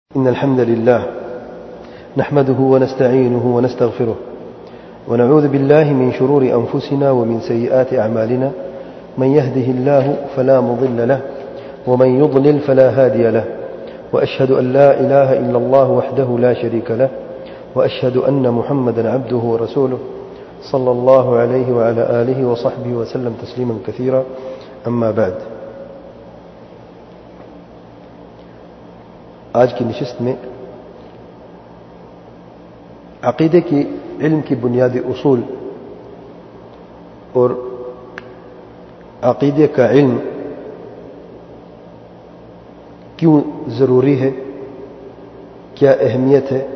إن الحمد لله نحمده ونستعينه ونستغفره ونعوذ بالله من شرور أنفسنا ومن سيئات أعمالنا من يهده الله فلا مضل له ومن يضلل فلا هادي له وأشهد أن لا إله إلا الله وحده لا شريك له وأشهد أن محمدا عبده ورسوله صلى الله عليه وعلى آله وصحبه وسلم تسليما كثيرا أما بعد. آج کی نشست میں عقیدے کی علم کی بنیادی اصول اور عقیدے کا علم کیوں ضروری ہے، کیا اہمیت ہے،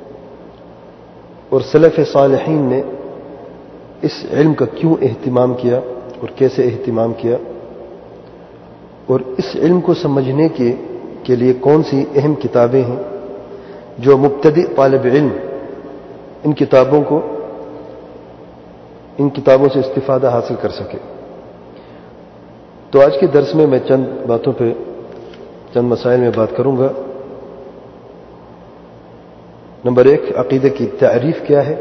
اور سلف صالحین نے اس علم کا کیوں اہتمام کیا اور کیسے اہتمام کیا، اور اس علم کو سمجھنے کے لیے کون سی اہم کتابیں ہیں جو مبتدئ طالب علم ان کتابوں سے استفادہ حاصل کر سکے. تو آج کے درس میں چند باتوں پہ چند مسائل میں بات کروں گا. نمبر 1، عقیدے کی تعریف کیا ہے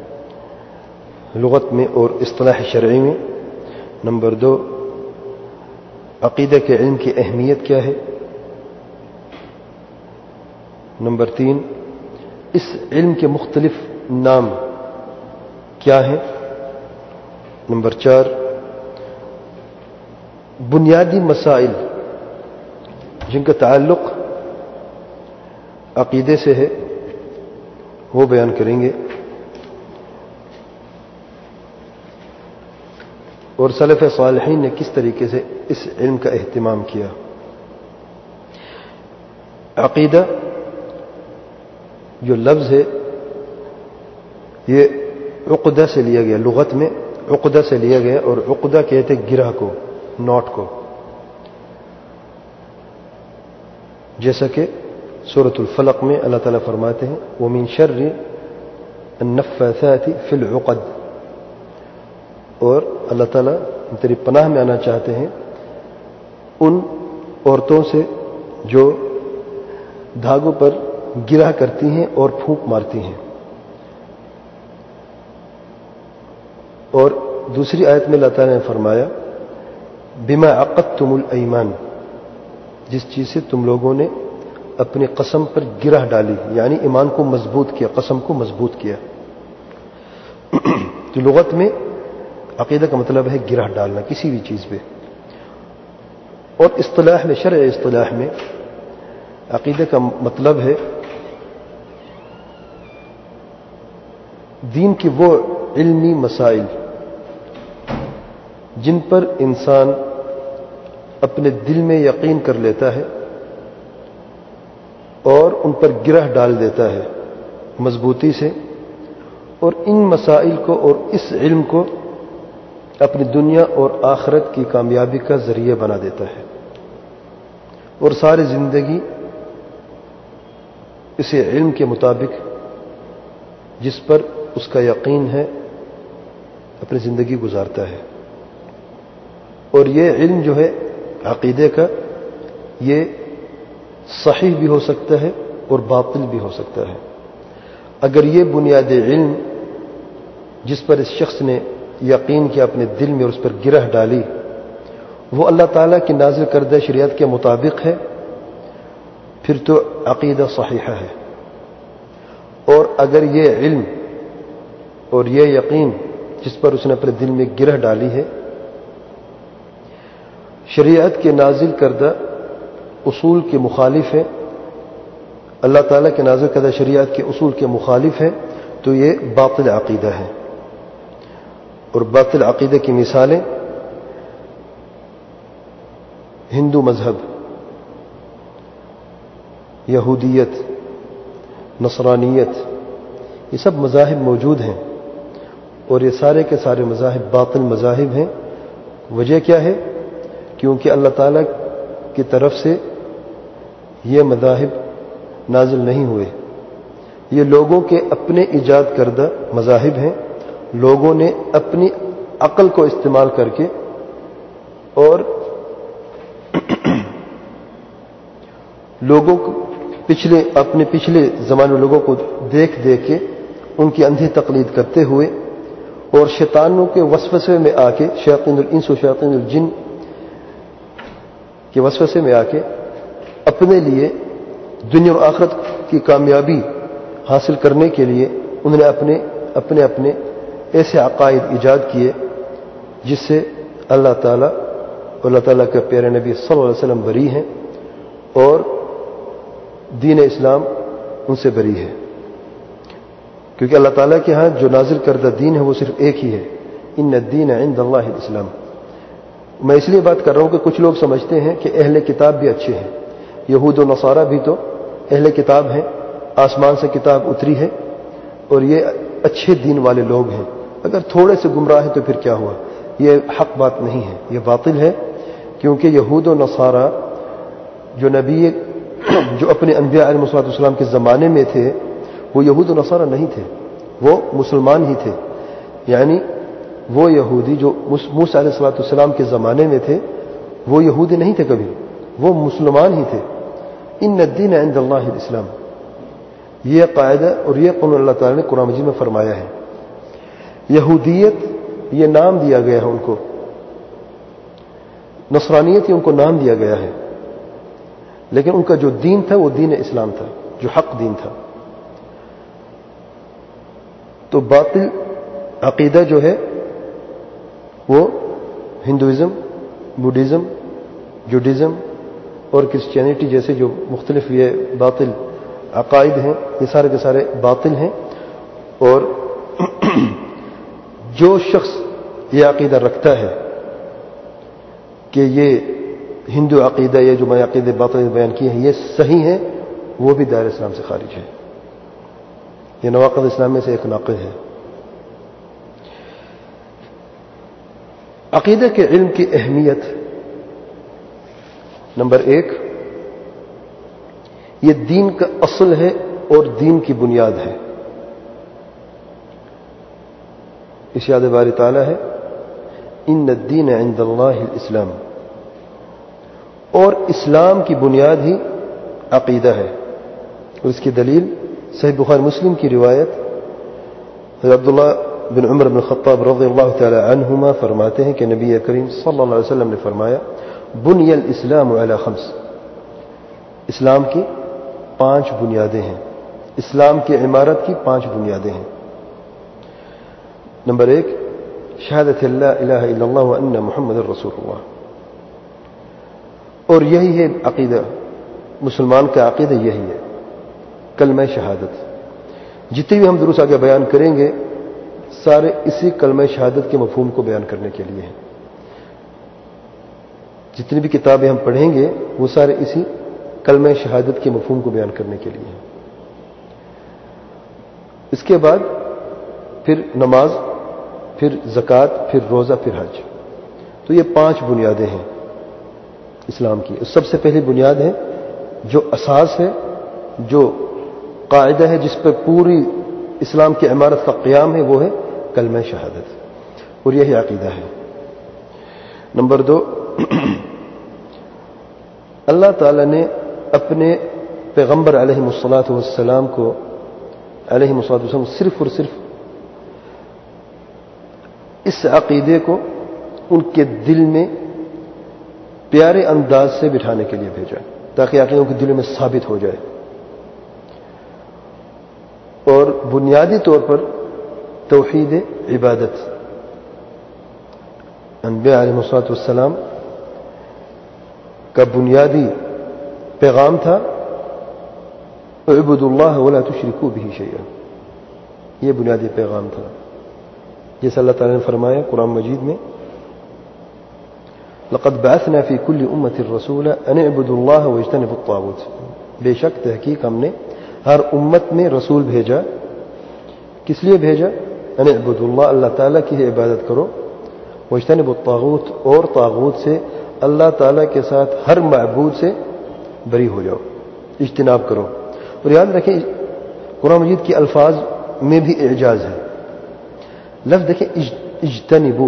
لغت میں اور اصطلاح شرعی میں. نمبر 2، عقیدے کے علم کی اہمیت کیا ہے. نمبر 3، اس علم کے مختلف نام کیا ہیں. نمبر 4، بنیادی مسائل جن کا تعلق عقیدے سے ہے وہ بیان کریں گے، اور سلف صالحین نے کس طریقے سے اس علم کا اہتمام کیا. عقیدہ جو لفظ ہے یہ عقدہ سے لیا گیا، لغت میں عقدہ سے لیا گیا، اور عقدہ کہتے گرہ کو، نوٹ کو، جیسا کہ سورۃ الفلق میں اللہ تعالیٰ فرماتے ہیں وَمِن شَرِّ النَّفَّاثَاتِ فِي الْعُقَدِ، اور اللہ تعالیٰ تیری پناہ میں آنا چاہتے ہیں ان عورتوں سے جو دھاگوں پر گرہ کرتی ہیں اور پھونک مارتی ہیں. اور دوسری آیت میں اللہ تعالیٰ نے فرمایا بما عقدتم الایمان، جس چیز سے تم لوگوں نے اپنی قسم پر گرہ ڈالی، یعنی ایمان کو مضبوط کیا، قسم کو مضبوط کیا. تو لغت میں عقیدہ کا مطلب ہے گرہ ڈالنا کسی بھی چیز پہ، اور اصطلاح میں، شرع اصطلاح میں عقیدہ کا مطلب ہے دین کی وہ علمی مسائل جن پر انسان اپنے دل میں یقین کر لیتا ہے اور ان پر گرہ ڈال دیتا ہے مضبوطی سے، اور ان مسائل کو اور اس علم کو اپنی دنیا اور آخرت کی کامیابی کا ذریعہ بنا دیتا ہے، اور ساری زندگی اسے علم کے مطابق جس پر اس کا یقین ہے اپنی زندگی گزارتا ہے. اور یہ علم جو ہے عقیدے کا، یہ صحیح بھی ہو سکتا ہے اور باطل بھی ہو سکتا ہے. اگر یہ بنیادی علم جس پر اس شخص نے یقین کیا اپنے دل میں اور اس پر گرہ ڈالی، وہ اللہ تعالیٰ کی نازل کردہ شریعت کے مطابق ہے، پھر تو عقیدہ صحیحہ ہے. اور اگر یہ علم اور یہ یقین جس پر اس نے اپنے دل میں گرہ ڈالی ہے شریعت کے نازل کردہ اصول کے مخالف ہے، اللہ تعالیٰ کے نازل کردہ شریعت کے اصول کے مخالف ہے، تو یہ باطل عقیدہ ہے. اور باطل عقیدہ کی مثالیں ہندو مذہب، یہودیت، نصرانیت، یہ سب مذاہب موجود ہیں، اور یہ سارے کے سارے مذاہب باطل مذاہب ہیں. وجہ کیا ہے؟ کیونکہ اللہ تعالیٰ کی طرف سے یہ مذاہب نازل نہیں ہوئے، یہ لوگوں کے اپنے ایجاد کردہ مذاہب ہیں. لوگوں نے اپنی عقل کو استعمال کر کے اور لوگوں اپنے پچھلے زمانے لوگوں کو دیکھ کے ان کی اندھی تقلید کرتے ہوئے اور شیطانوں کے وسوسے میں آ کے، شیاطین الانس و شیاطین الجن کے وسوسے میں آ کے اپنے لیے دنیا اور آخرت کی کامیابی حاصل کرنے کے لیے انہوں نے اپنے ایسے عقائد ایجاد کیے جس سے اللہ تعالیٰ اور اللہ تعالیٰ کے پیارے نبی صلی اللہ علیہ وسلم بری ہیں اور دین اسلام ان سے بری ہے، کیونکہ اللہ تعالیٰ کے ہاں جو نازل کردہ دین ہے وہ صرف ایک ہی ہے، ان الدین عند اللہ الاسلام۔ میں اس لیے بات کر رہا ہوں کہ کچھ لوگ سمجھتے ہیں کہ اہل کتاب بھی اچھے ہیں، یہود و نصارہ بھی تو اہل کتاب ہیں، آسمان سے کتاب اتری ہے اور یہ اچھے دین والے لوگ ہیں، اگر تھوڑے سے گمراہ ہے تو پھر کیا ہوا؟ یہ حق بات نہیں ہے، یہ باطل ہے، کیونکہ یہود و نصارہ جو اپنے انبیاء علیہ السلام کے زمانے میں تھے وہ یہود و نصارہ نہیں تھے، وہ مسلمان ہی تھے، یعنی وہ یہودی جو موسیٰ علیہ السلام کے زمانے میں تھے وہ یہودی نہیں تھے کبھی، وہ مسلمان ہی تھے۔ ان الدین عند اللہ الاسلام، یہ قاعدہ اور یہ قانون اللہ تعالیٰ نے قرآن مجید میں فرمایا ہے۔ یہودیت یہ نام دیا گیا ہے ان کو، نصرانیت یہ ان کو نام دیا گیا ہے، لیکن ان کا جو دین تھا وہ دین اسلام تھا، جو حق دین تھا۔ تو باطل عقیدہ جو ہے وہ ہندوازم، بدھزم، جوڈازم اور کرسچینٹی جیسے جو مختلف یہ باطل عقائد ہیں، یہ سارے کے سارے باطل ہیں، اور جو شخص یہ عقیدہ رکھتا ہے کہ یہ ہندو عقیدہ، یہ جو میں عقیدے باطل بیان کیے ہیں یہ صحیح ہیں، وہ بھی دائرہ اسلام سے خارج ہے، یہ نواقض اسلام میں سے ایک ناقض ہے۔ عقیدہ کے علم کی اہمیت، نمبر 1، یہ دین کا اصل ہے اور دین کی بنیاد ہے۔ ارشاد باری تعالیٰ ہے ان الدین عند اللہ الاسلام، اور اسلام کی بنیاد ہی عقیدہ ہے، اور اس کی دلیل صحیح بخاری مسلم کی روایت عبداللہ بن عمر بن خطاب رضی اللہ تعالی عنہما فرماتے ہیں کہ نبی کریم صلی اللہ علیہ وسلم نے فرمایا بنی الاسلام علی 5، اسلام کی 5 بنیادیں ہیں، اسلام کی عمارت کی 5 بنیادیں ہیں۔ نمبر 1، شہادت لا الہ الا اللہ وان محمد رسول اللہ، اور یہی ہے عقیدہ، مسلمان کا عقیدہ یہی ہے، کلمہ شہادت۔ جتنی بھی ہم دروس آگے بیان کریں گے سارے اسی کلمہ شہادت کے مفہوم کو بیان کرنے کے لیے ہیں، جتنی بھی کتابیں ہم پڑھیں گے وہ سارے اسی کلمہ شہادت کے مفہوم کو بیان کرنے کے لیے ہیں۔ اس کے بعد پھر نماز، پھر زکوٰۃ، پھر روزہ، پھر حج، تو یہ 5 بنیادیں ہیں اسلام کی۔ سب سے پہلی بنیاد ہے جو اساس ہے، جو قاعدہ ہے جس پر پوری اسلام کی عمارت کا قیام ہے، وہ ہے کلمہ شہادت، اور یہی عقیدہ ہے۔ نمبر 2، اللہ تعالی نے اپنے پیغمبر علیہ السلام کو صرف اور صرف اس عقیدے کو ان کے دل میں پیارے انداز سے بٹھانے کے لیے بھیجا تاکہ عقیدہ ان کے دلوں میں ثابت ہو جائے، اور بنیادی طور پر توحید عبادت۔ انبیاء علیہ السلام کا بنیادی پیغام تھا اعبدوا اللہ ولا تشرکوا بہ شیئا، یہ بنیادی پیغام تھا، جیسا اللہ تعالیٰ نے فرمایا قرآن مجید میں لقد بعثنا فی کل امۃ رسولا ان اعبدوا اللہ واجتنبوا الطاغوت، بے شک تحقیق ہم نے ہر امت میں رسول بھیجا، کس لیے بھیجا؟ ان اعبدوا اللہ، اللہ تعالیٰ کی عبادت کرو، واجتنبوا الطاغوت، اور طاغوت سے، اللہ تعالیٰ کے ساتھ ہر معبود سے بری ہو جاؤ، اجتناب کرو۔ اور یاد رکھیں قرآن مجید کے الفاظ میں بھی اعجاز ہے، لفظ دیکھیں اجتنبو،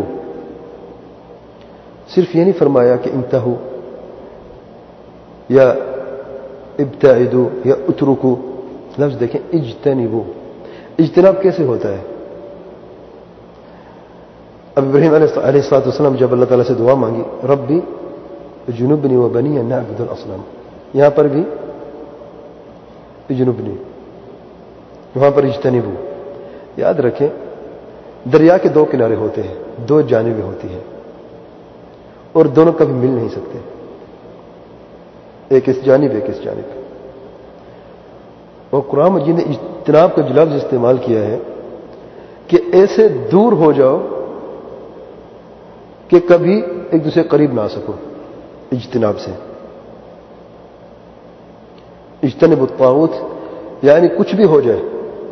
صرف یہ نہیں فرمایا کہ انتہو یا ابتعدو یا اترکو، لفظ دیکھیں اجتنبو، اجتناب کیسے ہوتا ہے؟ اب ابراہیم علیہ السلام جب اللہ تعالیٰ سے دعا مانگی ربی جنوبنی و بنی ان نعبد الاصنام، یہاں پر بھی جنوبنی، وہاں پر اجتنبو. یاد رکھیں دریا کے دو کنارے ہوتے ہیں، دو جانبیں ہوتی ہیں اور دونوں کبھی مل نہیں سکتے، ایک اس جانب ایک اس جانب. اور قرآن مجید نے اجتناب کا جو لفظ استعمال کیا ہے کہ ایسے دور ہو جاؤ کہ کبھی ایک دوسرے قریب نہ آ سکو. اجتناب سے اجتنب الطاغوت یعنی کچھ بھی ہو جائے،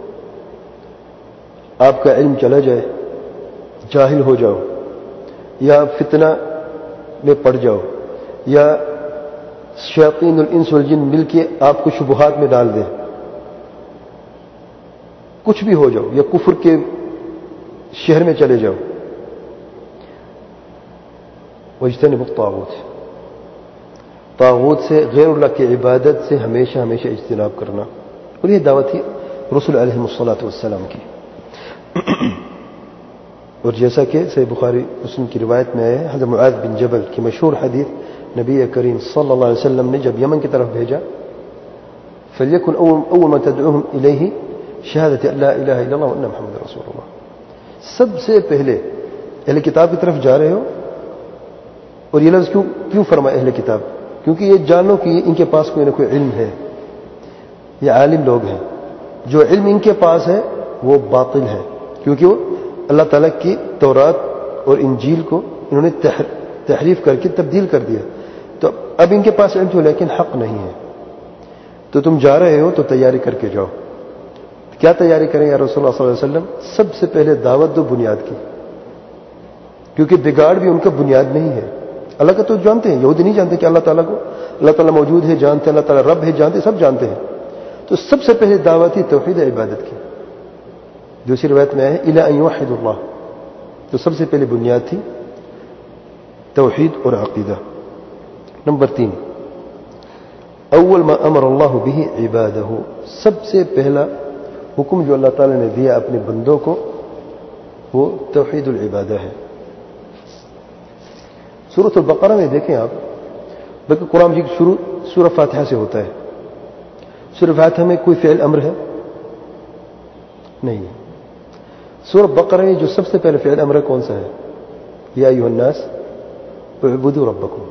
آپ کا علم چلا جائے، جاہل ہو جاؤ یا فتنہ میں پڑ جاؤ یا شیاطین الانس والجن مل کے آپ کو شبہات میں ڈال دیں، کچھ بھی ہو جاؤ یا کفر کے شہر میں چلے جاؤ. واجتنب الطاغوت، طاغوت سے غیر اللہ کی عبادت سے ہمیشہ ہمیشہ اجتناب کرنا. اور یہ دعوت تھی رسول علیہ الصلوۃ والسلام کی. اور جیسا کہ صحیح بخاری مسلم کی روایت میں ہے حضرت معاذ بن جبل کی مشہور حدیث، نبی کریم صلی اللہ علیہ وسلم نے جب یمن کی طرف بھیجا فلیکن اول ما تدعوهم الیہ شہادت ان لا الہ الا اللہ وان محمد رسول اللہ. سب سے پہلے اہل کتاب کی طرف جا رہے ہو، اور یہ لفظ کیوں فرمایا اہل کتاب؟ کیونکہ یہ جانو کہ ان کے پاس کوئی نہ کوئی علم ہے، یہ عالم لوگ ہیں. جو علم ان کے پاس ہے وہ باطل ہے، کیونکہ وہ اللہ تعالیٰ کی تورات اور انجیل کو انہوں نے تحریف کر کے تبدیل کر دیا. تو اب ان کے پاس علم تو لیکن حق نہیں ہے. تو تم جا رہے ہو تو تیاری کر کے جاؤ. کیا تیاری کریں یا رسول اللہ صلی اللہ علیہ وسلم؟ سب سے پہلے دعوت دو بنیاد کی، کیونکہ بگاڑ بھی ان کا بنیاد نہیں ہے. اللہ کا تو جانتے ہیں، یہودی نہیں جانتے کہ اللہ تعالیٰ کو، اللہ تعالیٰ موجود ہے جانتے، اللہ تعالیٰ رب ہے جانتے، سب جانتے ہیں. تو سب سے پہلے دعوت ہی توحید عبادت کی. دوسری روایت میں ہے الی ان یوحد اللہ. تو سب سے پہلے بنیاد تھی توحید اور عقیدہ. نمبر 3، اول ما امر اللہ به عبادہ، سب سے پہلا حکم جو اللہ تعالیٰ نے دیا اپنے بندوں کو وہ توحید العبادہ ہے. سورۃ البقرہ میں دیکھیں آپ، بلکہ قرآن مجید شروع سورہ فاتحہ سے ہوتا ہے. سورہ فاتحہ میں کوئی فعل امر ہے نہیں. سورہ بقرہ میں جو سب سے پہلے فعل امر کون سا ہے؟ یا ایھا الناس اعبدوا ربکم.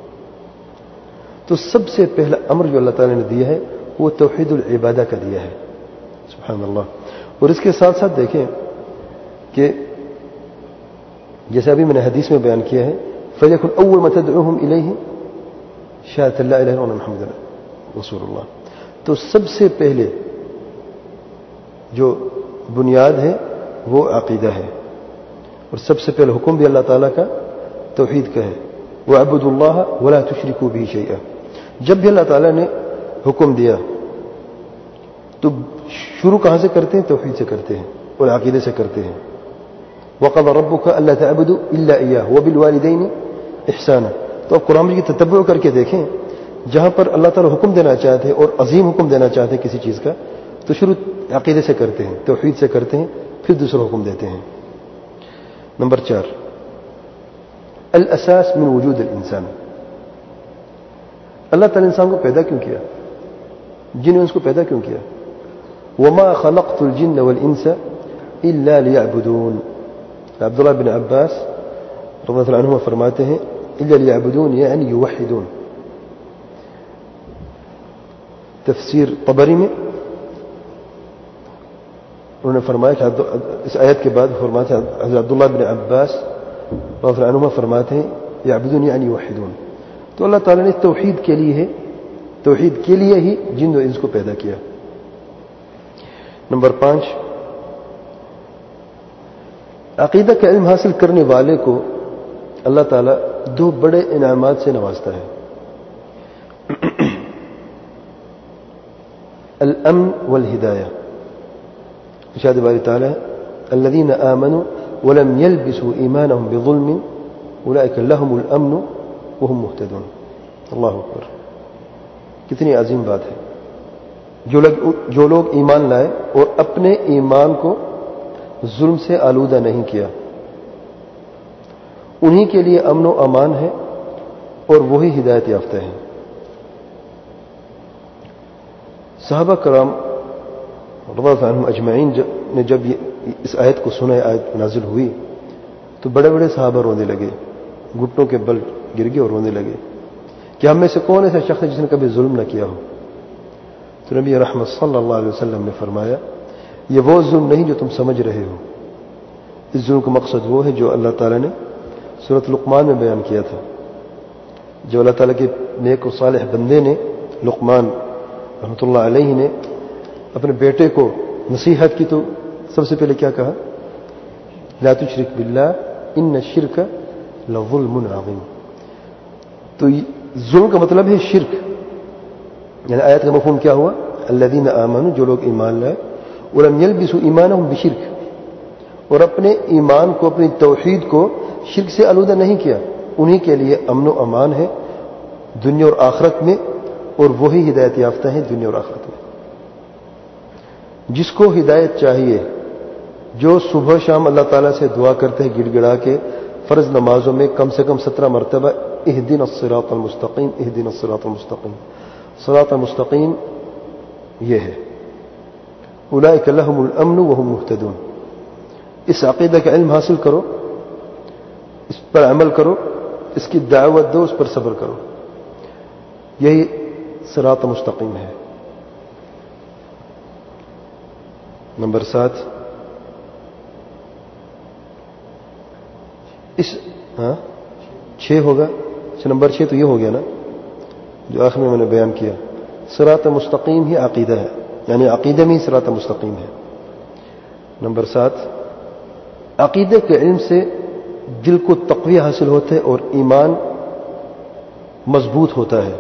تو سب سے پہلا امر جو اللہ تعالی نے دیا ہے وہ توحید العبادہ کا دیا ہے. سبحان اللہ. اور اس کے ساتھ ساتھ دیکھیں کہ جیسے ابھی میں نے حدیث میں بیان کیا ہے فَلْيَكُنْ أَوَّلَ مَا تَدْعُوهُمْ إِلَيْهِ شَهَادَةُ أَن لَّا إِلَٰهَ إِلَّا اللَّهُ وَأَنَّ مُحَمَّدًا رسول اللہ. تو سب سے پہلے جو بنیاد ہے وہ عقیدہ ہے، اور سب سے پہلے حکم بھی اللہ تعالیٰ کا توحید کا ہے. وَاعْبُدُوا اللَّهَ وَلَا تُشْرِكُوا بِهِ شَيْئًا. جب بھی اللہ تعالیٰ نے حکم دیا تو شروع کہاں سے کرتے ہیں؟ توحید سے کرتے ہیں اور عقیدے سے کرتے ہیں. وَقَضَى رَبُّكَ أَلَّا تَعْبُدُوا إِلَّا إِيَّاهُ وَبِالْوَالِدَيْنِ إِحْسَانًا. تو اب قرآن کی تتبع کر کے دیکھیں، جہاں پر اللہ تعالیٰ حکم دینا چاہتے ہیں اور عظیم حکم دینا چاہتے ہیں کسی چیز کا تو شروع عقیدے سے کرتے ہیں، توحید سے کرتے ہیں، پھر دوسرا حکم دیتے ہیں. نمبر 4، الاساس من وجود الانسان. اللہ تعالیٰ انسان کو پیدا کیوں کیا؟ جن نے اس کو پیدا کیوں کیا؟ وما خلقت الجن والانس الا ليعبدون. عبداللہ بن عباس رضی اللہ عنہما فرماتے ہیں الا ليعبدون یعنی یوحدون. تفسیر طبری میں انہوں نے فرمایا کہ اس آیت کے بعد فرماتے ہیں حضرت عبداللہ بن عباس رضی اللہ عنہما فرماتے ہیں یعبدون یعنی یوحدون. تو اللہ تعالیٰ نے توحید کے لیے ہی جن و انس کو پیدا کیا. نمبر 5، عقیدہ کا علم حاصل کرنے والے کو اللہ تعالیٰ 2 بڑے انعامات سے نوازتا ہے. الامن والہدایہ. ارشاد باری تعالیٰ الذین آمنوا ولم يلبسوا ایمانهم بظلم اولئک لهم الامن وهم مهتدون. اللہ اکبر. کتنی عظیم بات ہے. جو لوگ ایمان لائے اور اپنے ایمان کو ظلم سے آلودہ نہیں کیا، انہی کے لیے امن و امان ہے اور وہی ہدایت یافتہ ہیں. صحابہ کرام رضی اللہ عنہم اجمعین نے جب اس آیت کو سنا، آیت نازل ہوئی، تو بڑے بڑے صحابہ رونے لگے، گھٹنوں کے بل گر گئے اور رونے لگے کہ ہم میں سے کون ایسا شخص ہے جس نے کبھی ظلم نہ کیا ہو. تو نبی رحمت صلی اللہ علیہ وسلم نے فرمایا، یہ وہ ظلم نہیں جو تم سمجھ رہے ہو. اس ظلم کا مقصد وہ ہے جو اللہ تعالیٰ نے سورۃ لقمان میں بیان کیا تھا. جو اللہ تعالیٰ کے نیک و صالح بندے نے، لقمان رحمۃ اللہ علیہ نے اپنے بیٹے کو نصیحت کی، تو سب سے پہلے کیا کہا؟ لا تشرک باللہ ان الشرک لظلم عظیم. تو ظلم کا مطلب ہے شرک. یعنی آیت کا مفہوم کیا ہوا؟ الذین آمنوا، جو لوگ ایمان لائے، ولم یلبسوا ایمانہم بشرک، اور اپنے ایمان کو، اپنی توحید کو شرک سے آلودہ نہیں کیا، انہی کے لیے امن و امان ہے دنیا اور آخرت میں، اور وہی ہدایت یافتہ ہیں دنیا اور آخرت میں. جس کو ہدایت چاہیے، جو صبح شام اللہ تعالیٰ سے دعا کرتے ہیں گڑ گڑا کے، فرض نمازوں میں کم سے کم 17 مرتبہ اہدنا الصراط المستقیم، اہدنا الصراط المستقیم. صراط المستقیم یہ ہے، اولئک لہم الامن وہم مہتدون. اس عقیدہ کا علم حاصل کرو، اس پر عمل کرو، اس کی دعوت دو، اس پر صبر کرو. یہی صراط مستقیم ہے. نمبر 7، اس 6 ہوگا. نمبر 6 تو یہ ہو گیا نا جو آخر میں نے بیان کیا. صراط مستقیم ہی عقیدہ ہے، یعنی عقیدہ میں ہی صراط مستقیم ہے. نمبر 7، عقیدے کے علم سے دل کو تقویہ حاصل ہوتا ہے اور ایمان مضبوط ہوتا ہے.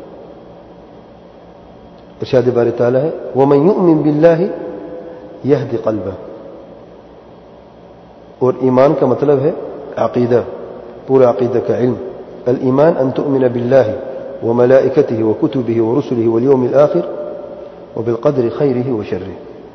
ارشاد باری تعالیٰ ہے، وَمَن يُؤْمِن بِاللَّهِ يَهْدِ قَلْبَهُ. اور ایمان کا مطلب ہے عقیدہ، پورا عقیدہ کا علم. الایمان ان تؤمن باللہ وملائکته وکتبه ورسله واليوم الآخر وبالقدر خیره وشره.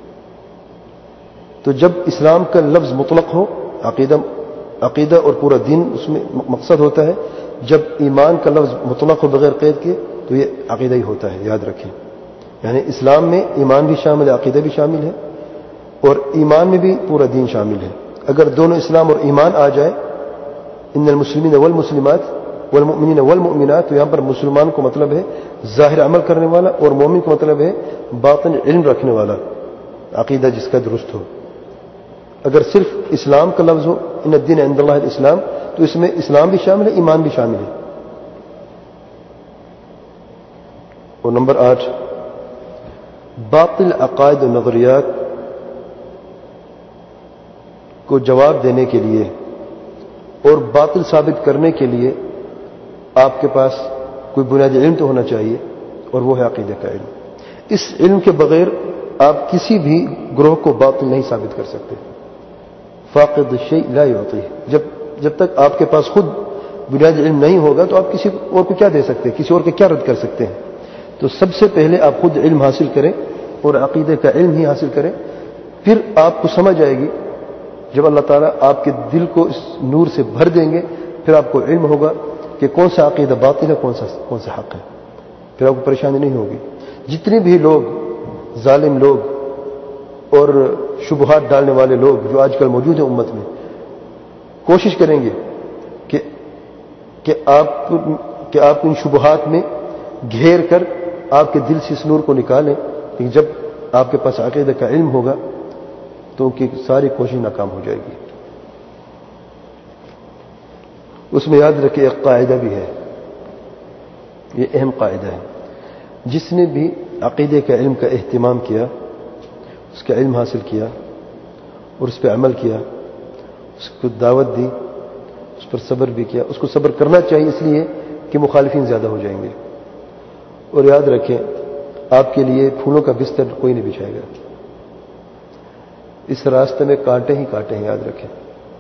تو جب اسلام کا لفظ مطلق ہو، عقیدہ اور پورا دین اس میں مقصد ہوتا ہے. جب ایمان کا لفظ مطلق ہو بغیر قید کے، تو یہ عقیدہ ہی ہوتا ہے، یاد رکھیں. یعنی اسلام میں ایمان بھی شامل ہے، عقیدہ بھی شامل ہے، اور ایمان میں بھی پورا دین شامل ہے. اگر دونوں اسلام اور ایمان آ جائے، ان المسلمین والمسلمات والمؤمنین والمؤمنات، تو یہاں پر مسلمان کو مطلب ہے ظاہر عمل کرنے والا، اور مومن کو مطلب ہے باطن علم رکھنے والا، عقیدہ جس کا درست ہو. اگر صرف اسلام کا لفظ ہو، ان الدین عند اللہ الاسلام، تو اس میں اسلام بھی شامل ہے، ایمان بھی شامل ہے. اور نمبر 8، باطل عقائد و نظریات کو جواب دینے کے لیے اور باطل ثابت کرنے کے لیے آپ کے پاس کوئی بنیادی علم تو ہونا چاہیے، اور وہ ہے عقیدہ کا علم. اس علم کے بغیر آپ کسی بھی گروہ کو باطل نہیں ثابت کر سکتے. فاقد الشیء لا یعطیہ. جب تک آپ کے پاس خود بنیادی علم نہیں ہوگا تو آپ کسی اور کو کیا دے سکتے ہیں، کسی اور کو کیا رد کر سکتے ہیں. تو سب سے پہلے آپ خود علم حاصل کریں اور عقیدے کا علم ہی حاصل کریں. پھر آپ کو سمجھ آئے گی، جب اللہ تعالیٰ آپ کے دل کو اس نور سے بھر دیں گے، پھر آپ کو علم ہوگا کہ کون سا عقیدہ باطل ہے، کون سا حق ہے. پھر آپ کو پریشانی نہیں ہوگی. جتنے بھی لوگ ظالم لوگ اور شبہات ڈالنے والے لوگ جو آج کل موجود ہیں امت میں، کوشش کریں گے کہ آپ ان شبہات میں گھیر کر آپ کے دل سے اس نور کو نکالیں. لیکن جب آپ کے پاس عقیدہ کا علم ہوگا تو ان کی ساری کوشش ناکام ہو جائے گی. اس میں یاد رکھیں ایک قاعدہ بھی ہے، یہ اہم قاعدہ ہے. جس نے بھی عقیدے کا علم کا اہتمام کیا، اس کا علم حاصل کیا اور اس پہ عمل کیا، اس کو دعوت دی، اس پر صبر بھی کیا. اس کو صبر کرنا چاہیے اس لیے کہ مخالفین زیادہ ہو جائیں گے. اور یاد رکھیں، آپ کے لیے پھولوں کا بستر کوئی نہیں بچھائے گا. اس راستے میں کانٹے ہی کانٹے ہیں، یاد رکھیں.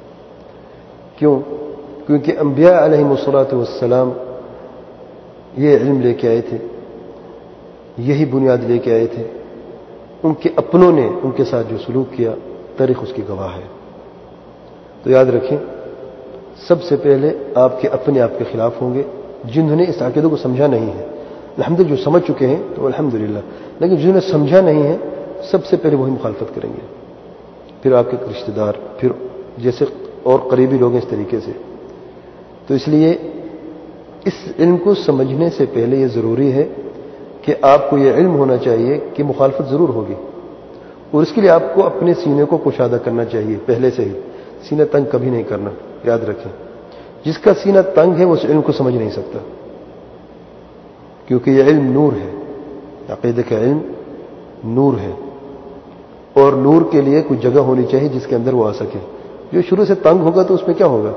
کیونکہ انبیاء علیہم الصلاۃ والسلام یہ علم لے کے آئے تھے یہی بنیاد لے کے آئے تھے. ان کے اپنوں نے ان کے ساتھ جو سلوک کیا تاریخ اس کی گواہ ہے. تو یاد رکھیں سب سے پہلے آپ کے اپنے آپ کے خلاف ہوں گے جنہوں نے اس عقیدے کو سمجھا نہیں ہے. الحمدللہ جو سمجھ چکے ہیں تو الحمدللہ، لیکن جنہوں نے سمجھا نہیں ہے سب سے پہلے وہی مخالفت کریں گے. پھر آپ کے رشتہ دار، پھر جیسے اور قریبی لوگ ہیں اس طریقے سے. تو اس لیے اس علم کو سمجھنے سے پہلے یہ ضروری ہے کہ آپ کو یہ علم ہونا چاہیے کہ مخالفت ضرور ہوگی، اور اس کے لیے آپ کو اپنے سینے کو کشادہ کرنا چاہیے پہلے سے ہی. سینہ تنگ کبھی نہیں کرنا. یاد رکھیں جس کا سینہ تنگ ہے وہ اس علم کو سمجھ نہیں سکتا، کیونکہ یہ علم نور ہے. عقیدے کا علم نور ہے، اور نور کے لیے کچھ جگہ ہونی چاہیے جس کے اندر وہ آ سکے. جو شروع سے تنگ ہوگا تو اس میں کیا ہوگا؟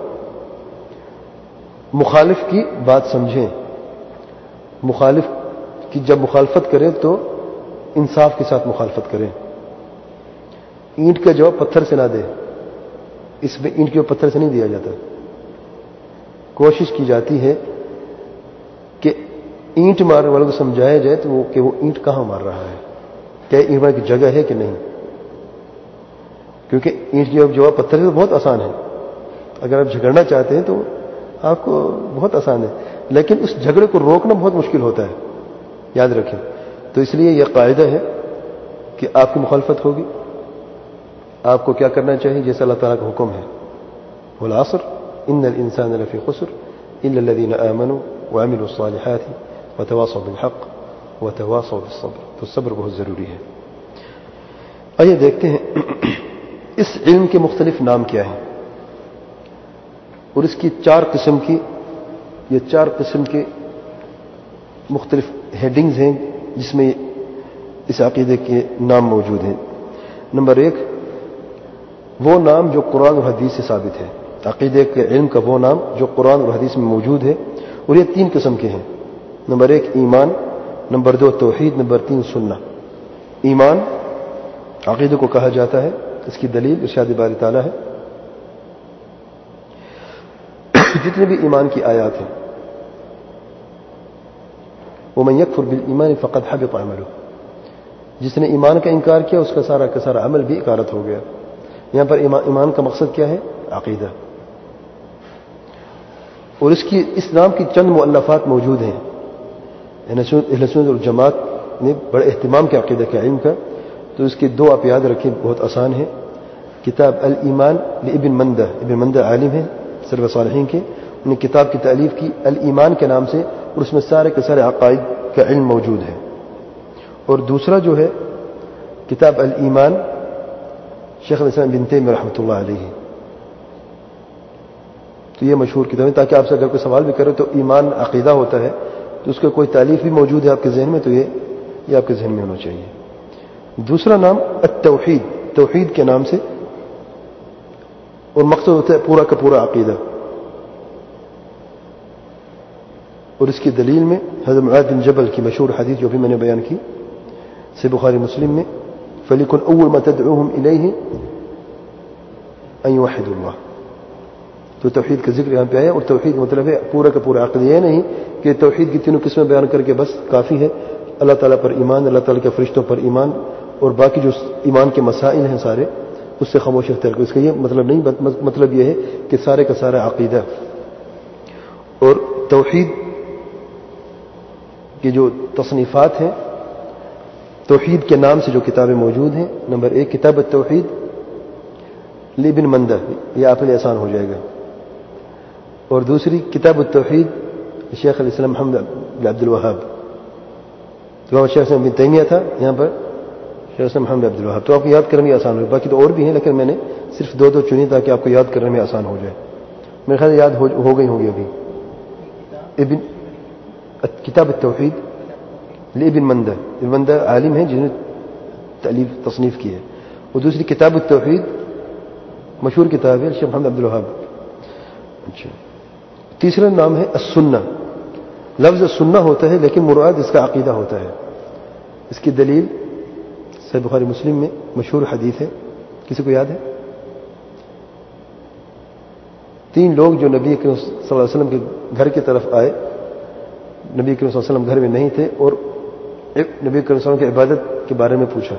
مخالف کی بات سمجھیں. مخالف کی جب مخالفت کریں تو انصاف کے ساتھ مخالفت کریں. اینٹ کا جواب پتھر سے نہ دے. اس میں اینٹ کے پتھر سے نہیں دیا جاتا. کوشش کی جاتی ہے کہ اینٹ مارنے والوں کو سمجھایا جائے تو کہ وہ اینٹ کہاں مار رہا ہے، کیا اینٹ کی جگہ ہے کہ نہیں. کیونکہ اینٹ کی جواب پتھر سے بہت آسان ہے. اگر آپ جھگڑنا چاہتے ہیں تو آپ کو بہت آسان ہے، لیکن اس جھگڑے کو روکنا بہت مشکل ہوتا ہے. یاد رکھیں. تو اس لیے یہ قاعدہ ہے کہ آپ کی مخالفت ہوگی، آپ کو کیا کرنا چاہیے جیسا اللہ تعالیٰ کا حکم ہے. والعصر ان الانسان لفی خسر الا الذین آمنوا وعملوا الصالحات وتواصوا بالحق وتواصوا بالصبر. تو صبر بہت ضروری ہے. آئیے دیکھتے ہیں اس علم کے مختلف نام کیا ہیں، اور اس کی چار قسم کی مختلف ہیڈنگز ہیں جس میں اس عقیدے کے نام موجود ہیں. نمبر 1 وہ نام جو قرآن اور حدیث سے ثابت ہے. عقیدے کے علم کا وہ نام جو قرآن اور حدیث میں موجود ہے، اور یہ 3 قسم کے ہیں. نمبر 1 ایمان، نمبر 2 توحید، نمبر 3 سنہ. ایمان عقیدے کو کہا جاتا ہے. اس کی دلیل ارشاد باری تعالیٰ ہے. جتنے بھی ایمان کی آیات ہیں، وَمَن يَكْفُرْ بِالْإِيمَانِ فَقَدْ حَبِطَ عَمَلُهُ، جس نے ایمان کا انکار کیا اس کا سارا کا سارا عمل بھی اکارت ہو گیا. یہاں پر ایمان کا مقصد کیا ہے؟ عقیدہ. اور اس نام کی چند مؤلفات موجود ہیں. اہل سنت والجماعت نے بڑے اہتمام کیا عقیدہ کے علم کا. تو اس کے 2 آپ یاد رکھیں، بہت آسان ہے. کتاب الایمان لابن مندہ. ابن مندہ عالم ہیں سلف صالحین کے. انہوں نے کتاب کی تالیف کی الایمان کے نام سے، اور اس میں سارے کے سارے عقائد کا علم موجود ہے. اور دوسرا جو ہے کتاب الایمان شیخ الاسلام ابن تیمیہ رحمۃ اللہ علیہ. تو یہ مشہور کتاب ہے، تاکہ آپ سے اگر کوئی سوال بھی کرے تو ایمان عقیدہ ہوتا ہے تو اس کا کوئی تالیف بھی موجود ہے آپ کے ذہن میں، تو یہ آپ کے ذہن میں ہونا چاہیے. دوسرا نام التوحید، توحید کے نام سے، اور مقصد ہوتا ہے پورا کا پورا عقیدہ. اور اس کی دلیل میں حضرت معاذ بن جبل کی مشہور حدیث جو بھی میں نے بیان کی صحیح بخاری مسلم میں، فَلِيَكُنْ أَوَّلُ مَا تَدْعُوهُمْ إِلَيْهِ أَن يُوحِّدُوا اللَّهَ. تو توحید کا ذکر یہاں پہ آیا، اور توحید مطلب ہے پورا کا پورا عقیدہ. یہ نہیں کہ توحید کی 3 قسمیں بیان کر کے بس کافی ہے. اللہ تعالیٰ پر ایمان، اللہ تعالیٰ کے فرشتوں پر ایمان، اور باقی جو ایمان کے مسائل ہیں سارے اس سے خاموش اختیار کرو. اس کا یہ مطلب نہیں، مطلب یہ ہے کہ سارے کا سارا عقیدہ. اور توحید کی جو تصنیفات ہیں، توحید کے نام سے جو کتابیں موجود ہیں، نمبر 1 کتاب التوحید لابن مندہ، یہ آپ لیے آسان ہو جائے گا. اور دوسری کتاب التوحید شیخ الاسلام محمد بن عبد الوہاب. تو شیخ الاسلام بن تیمیہ تھا، یہاں پر شیخ الاسلام محمد بن عبد الوہاب. تو آپ کو یاد کرنے میں آسان ہو. باقی تو اور بھی ہیں، لیکن میں نے صرف 2 چنی تاکہ آپ کو یاد کرنے میں آسان ہو جائے. میرے خیال یاد ہو گئی ہوگی ابھی. کتاب التوحید لابن مندہ. ابن مندہ عالم ہیں جنہوں نے تصنیف کی ہے. اور دوسری کتاب التوحید مشہور کتاب ہے شیخ محمد عبد الوہاب. اچھا. تیسرا نام ہے السنہ. لفظ سنہ ہوتا ہے لیکن مراد اس کا عقیدہ ہوتا ہے. اس کی دلیل صحیح بخاری مسلم میں مشہور حدیث ہے. کسی کو یاد ہے؟ 3 لوگ جو نبی کریم صلی اللہ علیہ وسلم کے گھر کی طرف آئے. نبی کریم صلی اللہ علیہ وسلم گھر میں نہیں تھے، اور ایک نبی کریم صلی اللہ علیہ وسلم کی عبادت کے بارے میں پوچھا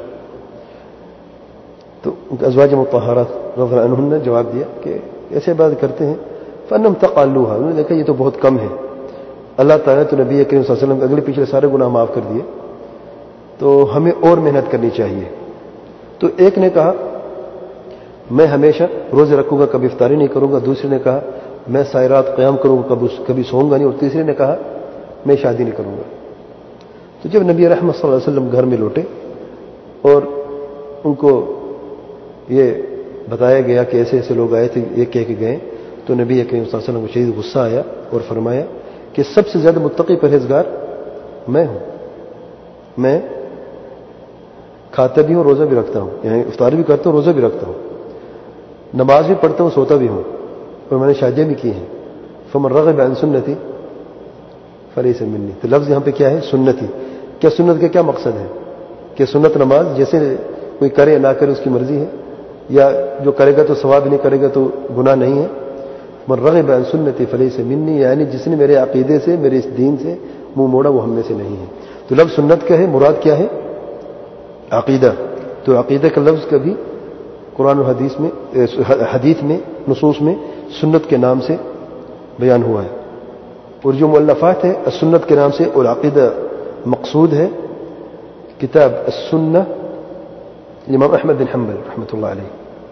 تو ازواج مطہرات رضی اللہ عنہن نے جواب دیا کہ ایسے عبادت کرتے ہیں فانہم تقالوها. انہوں نے دیکھا یہ تو بہت کم ہے. اللہ تعالیٰ تو نبی کریم صلی اللہ علیہ وسلم کے اگلے پچھلے سارے گناہ معاف کر دیے, تو ہمیں اور محنت کرنی چاہیے. تو ایک نے کہا میں ہمیشہ روزے رکھوں گا, کبھی افطاری نہیں کروں گا. دوسرے نے کہا میں ساری رات قیام کروں گا, کبھی سوؤں گا نہیں. اور تیسرے نے کہا میں شادی نہیں کروں گا. تو جب نبی رحمت صلی اللہ علیہ وسلم گھر میں لوٹے اور ان کو یہ بتایا گیا کہ ایسے ایسے لوگ آئے تھے, یہ کہہ کے گئے, تو نبی کریم صلی اللہ علیہ وسلم کو شدید غصہ آیا اور فرمایا کہ سب سے زیادہ متقی پرہیزگار میں ہوں. میں کھاتا بھی ہوں, روزہ بھی رکھتا ہوں, یعنی افطار بھی کرتا ہوں, روزہ بھی رکھتا ہوں, نماز بھی پڑھتا ہوں, سوتا بھی ہوں, اور میں نے شادیاں بھی کی ہیں. فمن رغب عن سنتی فلیس منی. تو لفظ یہاں پہ کیا ہے؟ سنتی. کیا سنت کا کیا مقصد ہے؟ کہ سنت نماز جیسے کوئی کرے نہ کرے اس کی مرضی ہے, یا جو کرے گا تو ثواب نہیں, کرے گا تو گناہ نہیں ہے. من رغب عن سنتی فلیس منی, یعنی جس نے میرے عقیدے سے, میرے اس دین سے منہ موڑا وہ ہم میں سے نہیں ہے. تو لفظ سنت کا ہے, مراد کیا ہے؟ عقیدہ. تو عقیدہ کا لفظ کبھی قرآن و حدیث میں نصوص میں سنت کے نام سے بیان ہوا ہے. اور جو مؤلفات ہے السنت کے نام سے, اور عقیدہ مقصود ہے کتاب السنہ امام احمد بن حنبل رحمۃ اللہ علیہ,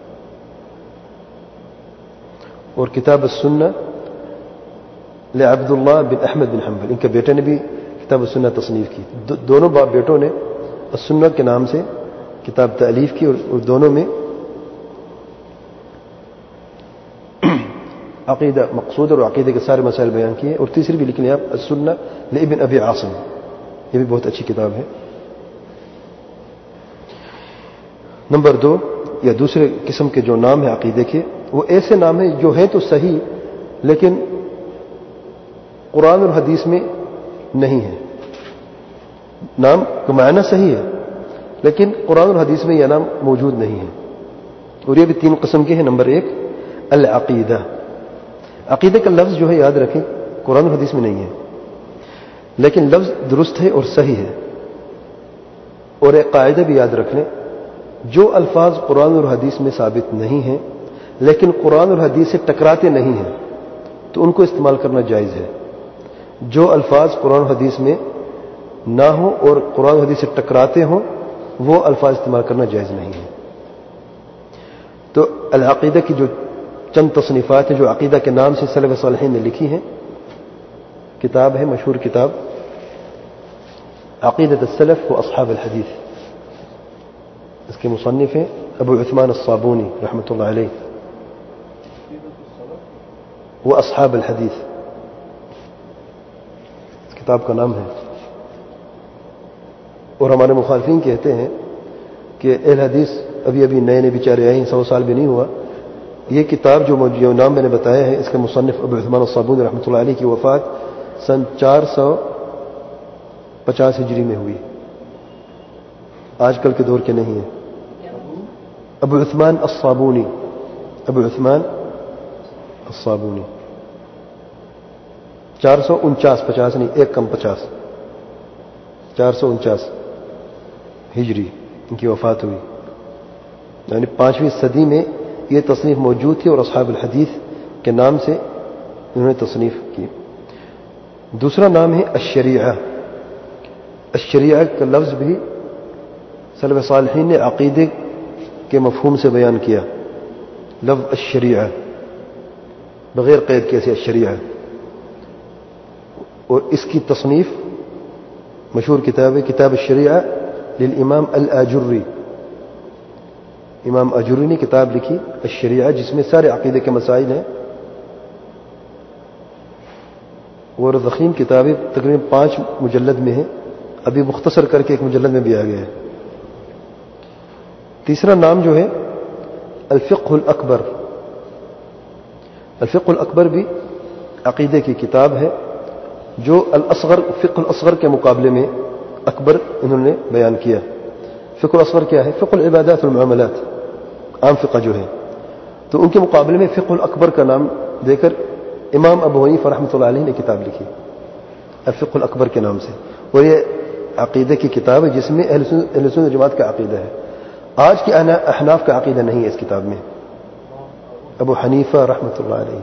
اور کتاب السنہ لعبد اللہ بن احمد بن حنبل, ان کے بیٹے نے بھی کتاب السنہ تصنیف کی. دونوں باپ بیٹوں نے السنہ کے نام سے کتاب تالیف کی, اور دونوں میں عقیدہ مقصود اور عقیدے کے سارے مسائل بیان کیے. اور تیسری بھی لکھیں آپ السنہ لابن ابی عاصم, یہ بھی بہت اچھی کتاب ہے. نمبر 2 یا دوسرے قسم کے جو نام ہیں عقیدے کے, وہ ایسے نام ہیں جو ہیں تو صحیح لیکن قرآن اور حدیث میں نہیں ہے. نام کا معنی صحیح ہے لیکن قرآن اور حدیث میں یہ نام موجود نہیں ہے. اور یہ بھی 3 قسم کے ہیں. نمبر 1 العقیدہ. عقیدہ کا لفظ جو ہے یاد رکھیں قرآن اور حدیث میں نہیں ہے, لیکن لفظ درست ہے اور صحیح ہے. اور ایک قاعدہ بھی یاد رکھ لیں, جو الفاظ قرآن اور حدیث میں ثابت نہیں ہیں لیکن قرآن اور حدیث سے ٹکراتے نہیں ہیں تو ان کو استعمال کرنا جائز ہے. جو الفاظ قرآن و حدیث میں نہ ہوں اور قرآن و حدیث سے ٹکراتے ہوں وہ الفاظ استعمال کرنا جائز نہیں ہے. تو العقیدہ کی جو چند تصنیفات ہیں جو عقیدہ کے نام سے سلف صالحین نے لکھی ہیں, کتاب ہے مشہور کتاب عقیدۃ السلف و اصحاب الحدیث, اس کے مصنف ہیں ابو عثمان الصابونی رحمۃ اللہ علیہ, وہ اصحاب الحدیث اس کتاب کا نام ہے. اور ہمارے مخالفین کہتے ہیں کہ اہل حدیث ابھی نئے نئے بیچارے آئے ہیں, 100 سال بھی نہیں ہوا. یہ کتاب جو نام میں نے بتایا ہے اس کے مصنف ابو عثمان الصابونی رحمۃ اللہ علیہ کی وفات سن 450 ہجری میں ہوئی, آج کل کے دور کے نہیں ہیں. ابو عثمان الصابونی, ابو عثمان الصابونی 449, 50 نہیں, ایک کم 50, 449 ہجری ان کی وفات ہوئی. یعنی 5ویں صدی میں یہ تصنیف موجود تھی اور اصحاب الحدیث کے نام سے انہوں نے تصنیف کی. دوسرا نام ہے الشریعہ. الشریعہ کا لفظ بھی سلف صالحین نے عقیدے کے مفہوم سے بیان کیا. لفظ الشریعہ بغیر قید کیسے الشریعہ, اور اس کی تصنیف مشہور کتاب ہے کتاب الشریعہ للامام الاجری. امام اجری نے کتاب لکھی الشریعہ جس میں سارے عقیدے کے مسائل ہیں, اور ضخیم کتابیں تقریباً 5 مجلد میں ہیں, ابھی مختصر کر کے 1 مجلد میں بھی آ گیا ہے. تیسرا نام جو ہے الفقہ الاکبر. الفقہ الاکبر بھی عقیدے کی کتاب ہے جو الاصغر فقہ الاصغر کے مقابلے میں اکبر انہوں نے بیان کیا. فقہ الاصغر کیا ہے؟ فقہ العبادات والمعاملات, عام فقہ جو ہے. تو ان کے مقابلے میں فقہ الاکبر کا نام دے کر امام ابو حنیفہ رحمۃ اللہ علیہ نے کتاب لکھی الفقہ الاکبر کے نام سے. اور یہ عقیدے کی کتاب ہے جس میں اہل سنت جماعت کا عقیدہ ہے. آج کے احناف کا عقیدہ نہیں ہے اس کتاب میں. ابو حنیفہ رحمۃ اللہ علیہ.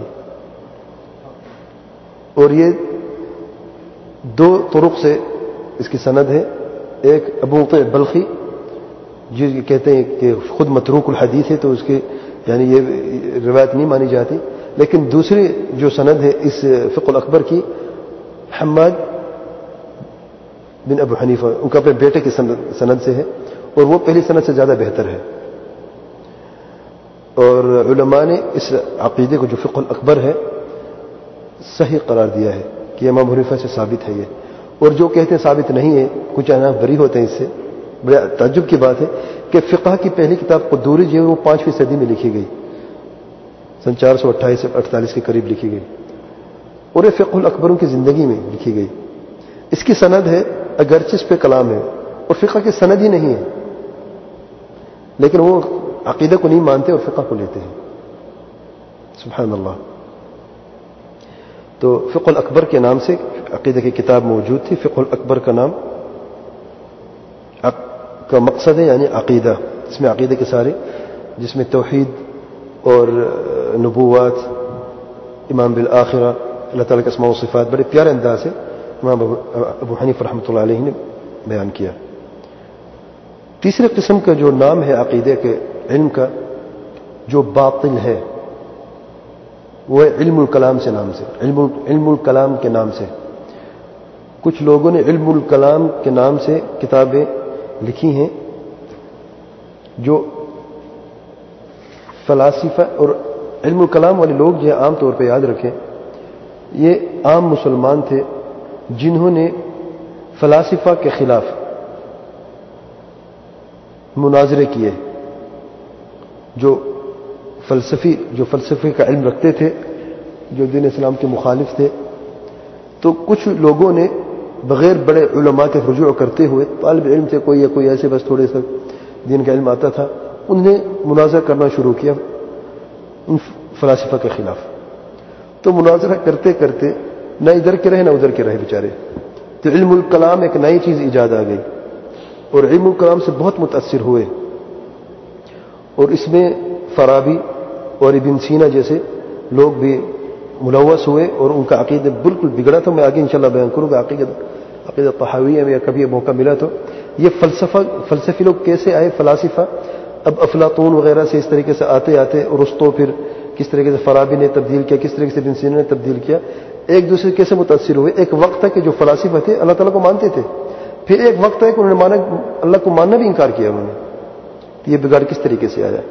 اور یہ 2 طرق سے اس کی سند ہے. ایک ابو مطیع بلخی جو کہتے ہیں کہ خود متروک الحدیث ہے تو اس کے یعنی یہ روایت نہیں مانی جاتی. لیکن دوسری جو سند ہے اس فقہ الاکبر کی حماد بن ابو حنیفہ ان کا اپنے بیٹے کی سند سے ہے اور وہ پہلی سند سے زیادہ بہتر ہے. اور علماء نے اس عقیدے کو جو فقہ الاکبر ہے صحیح قرار دیا ہے کہ امام حنیفہ سے ثابت ہے یہ. اور جو کہتے ہیں ثابت نہیں ہے کچھ احناف بری ہوتے ہیں اس سے. بڑے تعجب کی بات ہے کہ فقہ کی پہلی کتاب قدوری جو ہے وہ 5ویں صدی میں لکھی گئی, سن 428 سے 48 کے قریب لکھی گئی, اور یہ فقہ الاکبروں کی زندگی میں لکھی گئی. اس کی سند ہے اگرچہ اس پہ کلام ہے اور فقہ کی سند ہی نہیں ہے, لیکن وہ عقیدہ کو نہیں مانتے اور فقہ کو لیتے ہیں. سبحان اللہ. تو فقہ الاکبر کے نام سے عقیدہ کی کتاب موجود تھی. فقہ الاکبر کا نام کا مقصد ہے یعنی عقیدہ. اس میں عقیدہ کے سارے جس میں توحید اور نبوات, ایمان بالآخرہ, اللہ تعالیٰ کے اسماء و صفات بڑے پیارے انداز سے امام ابو حنیفہ رحمۃ اللہ علیہ نے بیان کیا. تیسرے قسم کا جو نام ہے عقیدے کے علم کا جو باطل ہے وہ ہے علم الکلام سے نام سے. علم الکلام کے نام سے کچھ لوگوں نے علم الکلام کے نام سے کتابیں لکھی ہیں جو فلاسفہ. اور علم الکلام والے لوگ جو عام طور پہ یاد رکھیں یہ عام مسلمان تھے جنہوں نے فلاسفہ کے خلاف مناظرے کیے, جو فلسفے کا علم رکھتے تھے, جو دین اسلام کے مخالف تھے. تو کچھ لوگوں نے بغیر بڑے علماء کے رجوع کرتے ہوئے, طالب علم تھے کوئی یا کوئی ایسے بس تھوڑے سا دین کا علم آتا تھا, انہوں نے مناظرہ کرنا شروع کیا ان فلاسفہ کے خلاف. تو مناظرہ کرتے کرتے نہ ادھر کے رہے نہ ادھر کے رہے بیچارے. تو علم الکلام ایک نئی چیز ایجاد آ گئی اور علم الکلام سے بہت متاثر ہوئے, اور اس میں فارابی اور ابن سینا جیسے لوگ بھی ملوث ہوئے اور ان کا عقیدہ بالکل بگڑا تھا. میں آگے انشاءاللہ بیان کروں گا عقیدہ طحاویہ میں کبھی موقع ملا تو. یہ فلسفی لوگ کیسے آئے, فلاسفہ اب افلاطون وغیرہ سے اس طریقے سے آتے آتے رستو, پھر کس طریقے سے فارابی نے تبدیل کیا, کس طریقے سے ابن سینا نے تبدیل کیا, ایک دوسرے کیسے متاثر ہوئے. ایک وقت تھا کہ جو فلاسفہ تھے اللہ تعالیٰ کو مانتے تھے, پھر ایک وقت ہے کہ انہوں نے اللہ کو ماننا بھی انکار کیا انہوں نے. یہ بگاڑ کس طریقے سے آیا.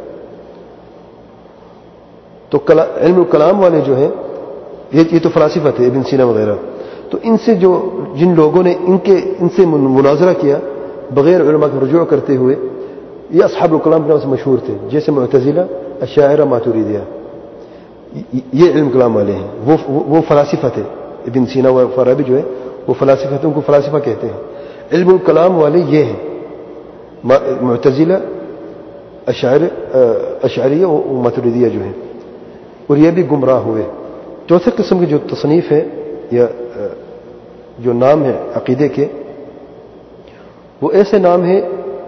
تو علم الکلام والے جو ہیں یہ تو فلاسفہ تھے ابن سینا وغیرہ. تو ان سے جن لوگوں نے ان سے مناظرہ کیا بغیر علماء کے رجوع کرتے ہوئے, یہ اصحاب الکلام کے نام سے مشہور تھے, جیسے معتزلہ, اشاعرہ, ماتریدیہ. یہ علم کلام والے ہیں. وہ فلاسفہ تھے. ابن سینا و فارابی جو ہے وہ فلاسفہ تھے, ان کو فلاسفہ کہتے ہیں. علم الکلام والے یہ ہیں معتزلہ, اشعریہ و ماتریدیہ جو ہیں, اور یہ بھی گمراہ ہوئے. چوتھے قسم کی جو تصنیف ہے یا جو نام ہے عقیدے کے, وہ ایسے نام ہیں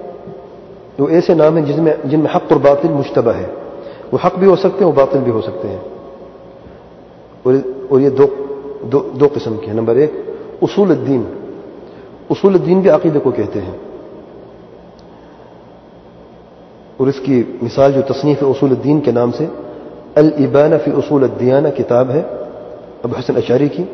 جن میں حق اور باطل مشتبہ ہے. وہ حق بھی ہو سکتے ہیں, وہ باطل بھی ہو سکتے ہیں. اور یہ دو قسم کے ہیں. نمبر 1 اصول الدین. اصول الدین بھی عقیدے کو کہتے ہیں, اور اس کی مثال جو تصنیف ہے اصول الدین کے نام سے, الابانہ فی اصول الدیانہ کتاب ہے ابو حسن اشعری کی,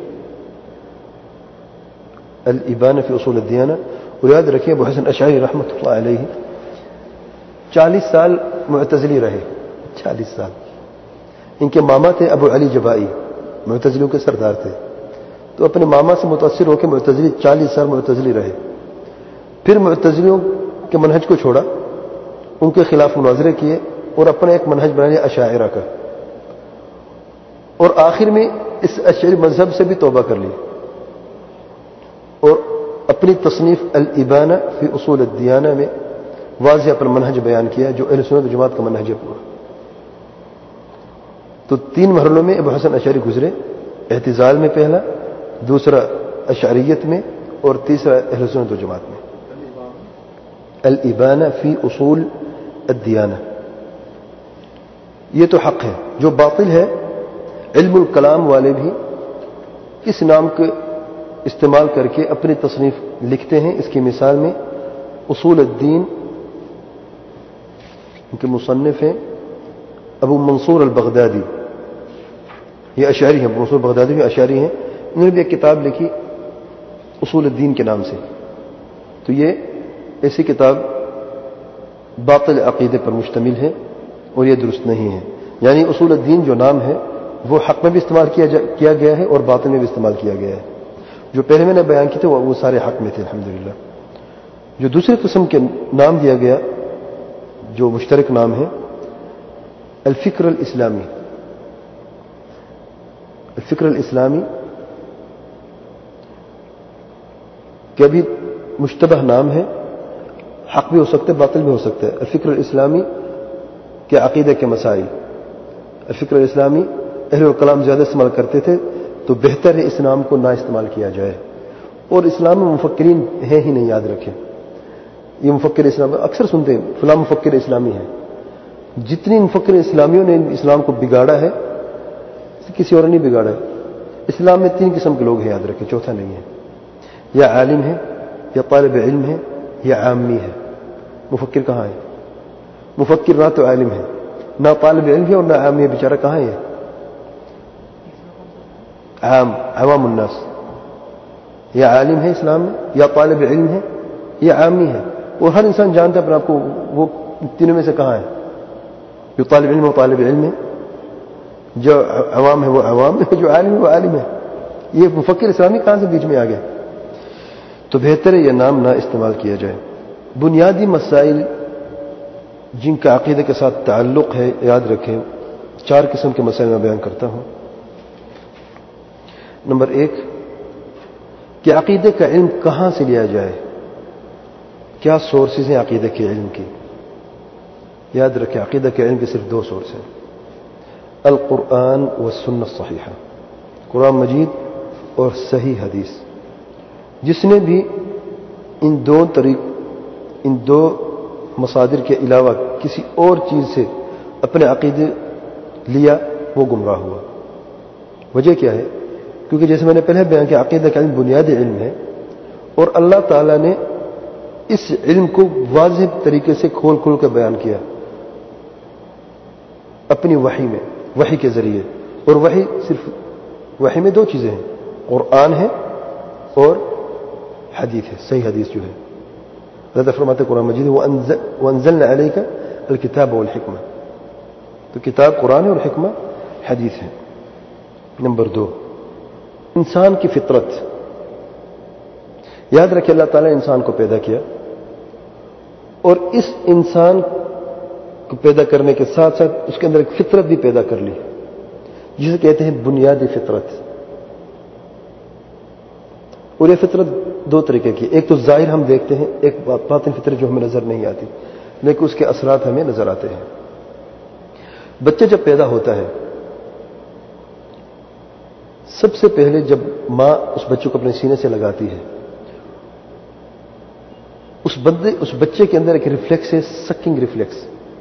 الابانہ فی اصول الدیانہ. اور یاد رکھیں ابو حسن اشعری رحمۃ اللہ علیہ 40 سال معتزلی رہے. 40 سال. ان کے ماما تھے ابو علی جبائی, معتزلیوں کے سردار تھے. تو اپنے ماما سے متاثر ہو کے معتزلی 40 سال معتزلی رہے. پھر معتزلیوں کے منہج کو چھوڑا, ان کے خلاف مناظرے کیے اور اپنا ایک منہج بنا لیا اشاعرہ کا, اور آخر میں اس اشعری مذہب سے بھی توبہ کر لی اور اپنی تصنیف الابانہ فی اصول الدیانہ میں واضح اپنا منہج بیان کیا جو اہل سنت جماعت کا منہج ہے پورا. تو 3 مرحلوں میں ابو حسن اشعری گزرے, اعتزال میں پہلا, دوسرا اشعریت میں, اور تیسرا اہل سنت و جماعت میں الابانہ فی اصول الدیانہ. یہ تو حق ہے. جو باطل ہے، علم الکلام والے بھی اس نام کے استعمال کر کے اپنی تصنیف لکھتے ہیں. اس کی مثال میں اصول الدین، ان کے مصنف ہیں ابو منصور البغدادی، یہ اشعری ہیں. ابو منصور بغدادی بھی اشعری ہیں. انہوں نے بھی ایک کتاب لکھی اصول الدین کے نام سے. تو یہ ایسی کتاب باطل عقیدے پر مشتمل ہے اور یہ درست نہیں ہے. یعنی اصول الدین جو نام ہے وہ حق میں بھی استعمال کیا گیا ہے اور باطل میں بھی استعمال کیا گیا ہے. جو پہلے میں نے بیان کیے تھے وہ سارے حق میں تھے الحمدللہ. جو دوسرے قسم کے نام دیا گیا جو مشترک نام ہے الفکر الاسلامی. الفکر الاسلامی کہ ابھی مشتبہ نام ہے، حق بھی ہو سکتا ہے باطل بھی ہو سکتا ہے. الفکر الاسلامی کے عقیدے کے مسائل. الفکر الاسلامی اہل الکلام زیادہ استعمال کرتے تھے تو بہتر ہے اس نام کو نہ استعمال کیا جائے. اور اسلام میں مفکرین ہیں ہی نہیں، یاد رکھیں. یہ مفکر اسلام اکثر سنتے ہیں فلاں مفکر اسلامی ہے. جتنی مفکر اسلامیوں نے اسلام کو بگاڑا ہے کسی اور نے نہیں بگاڑا ہے. اسلام میں 3 قسم کے لوگ ہیں، یاد رکھیں، چوتھا نہیں ہے. یا عالم ہے، یا طالب علم ہے، یا عامی ہے. مفکر کہاں ہے؟ مفکر نہ تو عالم ہے، نہ طالب علم ہے اور نہ عامی ہے. بیچارہ کہاں ہے؟ عوام الناس. یا عالم ہے اسلام میں، یا طالب علم ہے، یا عامی ہے. اور ہر انسان جانتا ہے اپنے آپ کو وہ تینوں میں سے کہاں ہے. جو طالب علم ہے وہ طالب علم ہے، جو عوام ہے وہ عوام ہے، جو عالم ہے وہ عالم ہے. یہ مفکر اسلامی کہاں سے بیچ میں آ گیا؟ تو بہتر ہے یہ نام نہ استعمال کیا جائے. بنیادی مسائل جن کا عقیدے کے ساتھ تعلق ہے، یاد رکھیں 4 قسم کے مسائل میں بیان کرتا ہوں. نمبر 1 کہ عقیدے کا علم کہاں سے لیا جائے، کیا سورسز ہیں عقیدے کے علم کی. یاد رکھیں عقیدہ کے علم کے صرف 2 سورس ہیں، القرآن والسنہ الصحیحہ، قرآن مجید اور صحیح حدیث. جس نے بھی ان دو مصادر کے علاوہ کسی اور چیز سے اپنے عقیدے لیا وہ گمراہ ہوا. وجہ کیا ہے؟ کیونکہ جیسے میں نے پہلے بیان کیا عقیدہ کا علم بنیادی علم ہے اور اللہ تعالیٰ نے اس علم کو واضح طریقے سے کھول کھول کر بیان کیا اپنی وحی میں، وحی کے ذریعے. اور وحی میں 2 چیزیں ہیں، قرآن ہے اور حدیث ہے، صحیح حدیث جو ہے. اللہ فرماتے قرآن مجید وَأَنزَلْنَا عَلَيْكَ الْكِتَابَ وَالْحِكْمَةَ. تو کتاب قرآن ہے اور حکمہ حدیث ہے. نمبر 2 انسان کی فطرت. یاد رکھیں اللہ تعالیٰ نے انسان کو پیدا کیا اور اس انسان کو پیدا کرنے کے ساتھ ساتھ اس کے اندر ایک فطرت بھی پیدا کر لی جسے کہتے ہیں بنیادی فطرت. اور یہ فطرت 2 طریقے کی، ایک تو ظاہر ہم دیکھتے ہیں، ایک باطن فطرت جو ہمیں نظر نہیں آتی لیکن اس کے اثرات ہمیں نظر آتے ہیں. بچہ جب پیدا ہوتا ہے سب سے پہلے جب ماں اس بچے کو اپنے سینے سے لگاتی ہے اس بچے کے اندر ایک ریفلیکس ہے، سکنگ ریفلیکس.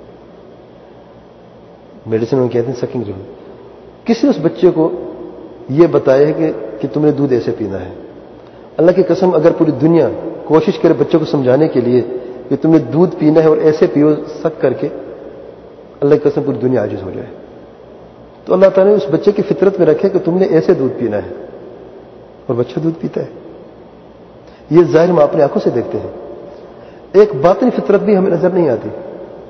میڈیسن میں کہتے ہیں سکنگ ریفلیکس. کسی نے اس بچے کو یہ بتایا ہے کہ تم نے دودھ ایسے پینا ہے. اللہ کی قسم اگر پوری دنیا کوشش کرے بچوں کو سمجھانے کے لیے کہ تم نے دودھ پینا ہے اور ایسے پیو سک کر کے، اللہ کی قسم پوری دنیا عاجز ہو جائے. تو اللہ تعالیٰ نے اس بچے کی فطرت میں رکھے کہ تم نے ایسے دودھ پینا ہے اور بچہ دودھ پیتا ہے. یہ ظاہر ہم اپنی آنکھوں سے دیکھتے ہیں. ایک باطنی فطرت بھی ہمیں نظر نہیں آتی،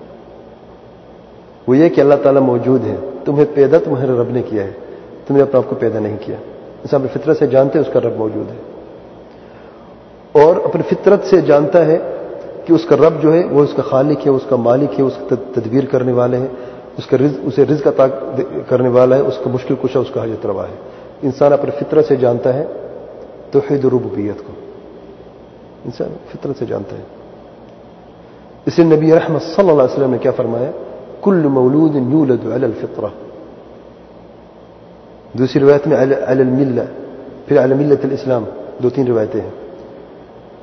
وہ یہ کہ اللہ تعالیٰ موجود ہے، تمہیں پیدا تمہارے رب نے کیا ہے، تم نے اپنے آپ کو پیدا نہیں کیا. انسان اپنی فطرت سے جانتے ہیں اس کا رب موجود ہے اور اپنی فطرت سے جانتا ہے کہ اس کا رب جو ہے وہ اس کا خالق ہے، اس کا مالک ہے، اس کا تدبیر کرنے والے ہیں، اسے رزق عطا کرنے والا ہے، اس کا مشکل کشا، اس کا حاجت روا ہے. انسان اپنی فطرت سے جانتا ہے توحید ربوبیت کو، انسان فطرت سے جانتا ہے. اس لیے نبی رحمت صلی اللہ علیہ وسلم نے کیا فرمایا؟ کل مولود یولد علی الفطرہ. دوسری روایت میں علی الملہ، پھر علی ملت الاسلام، 2-3 روایتیں ہیں.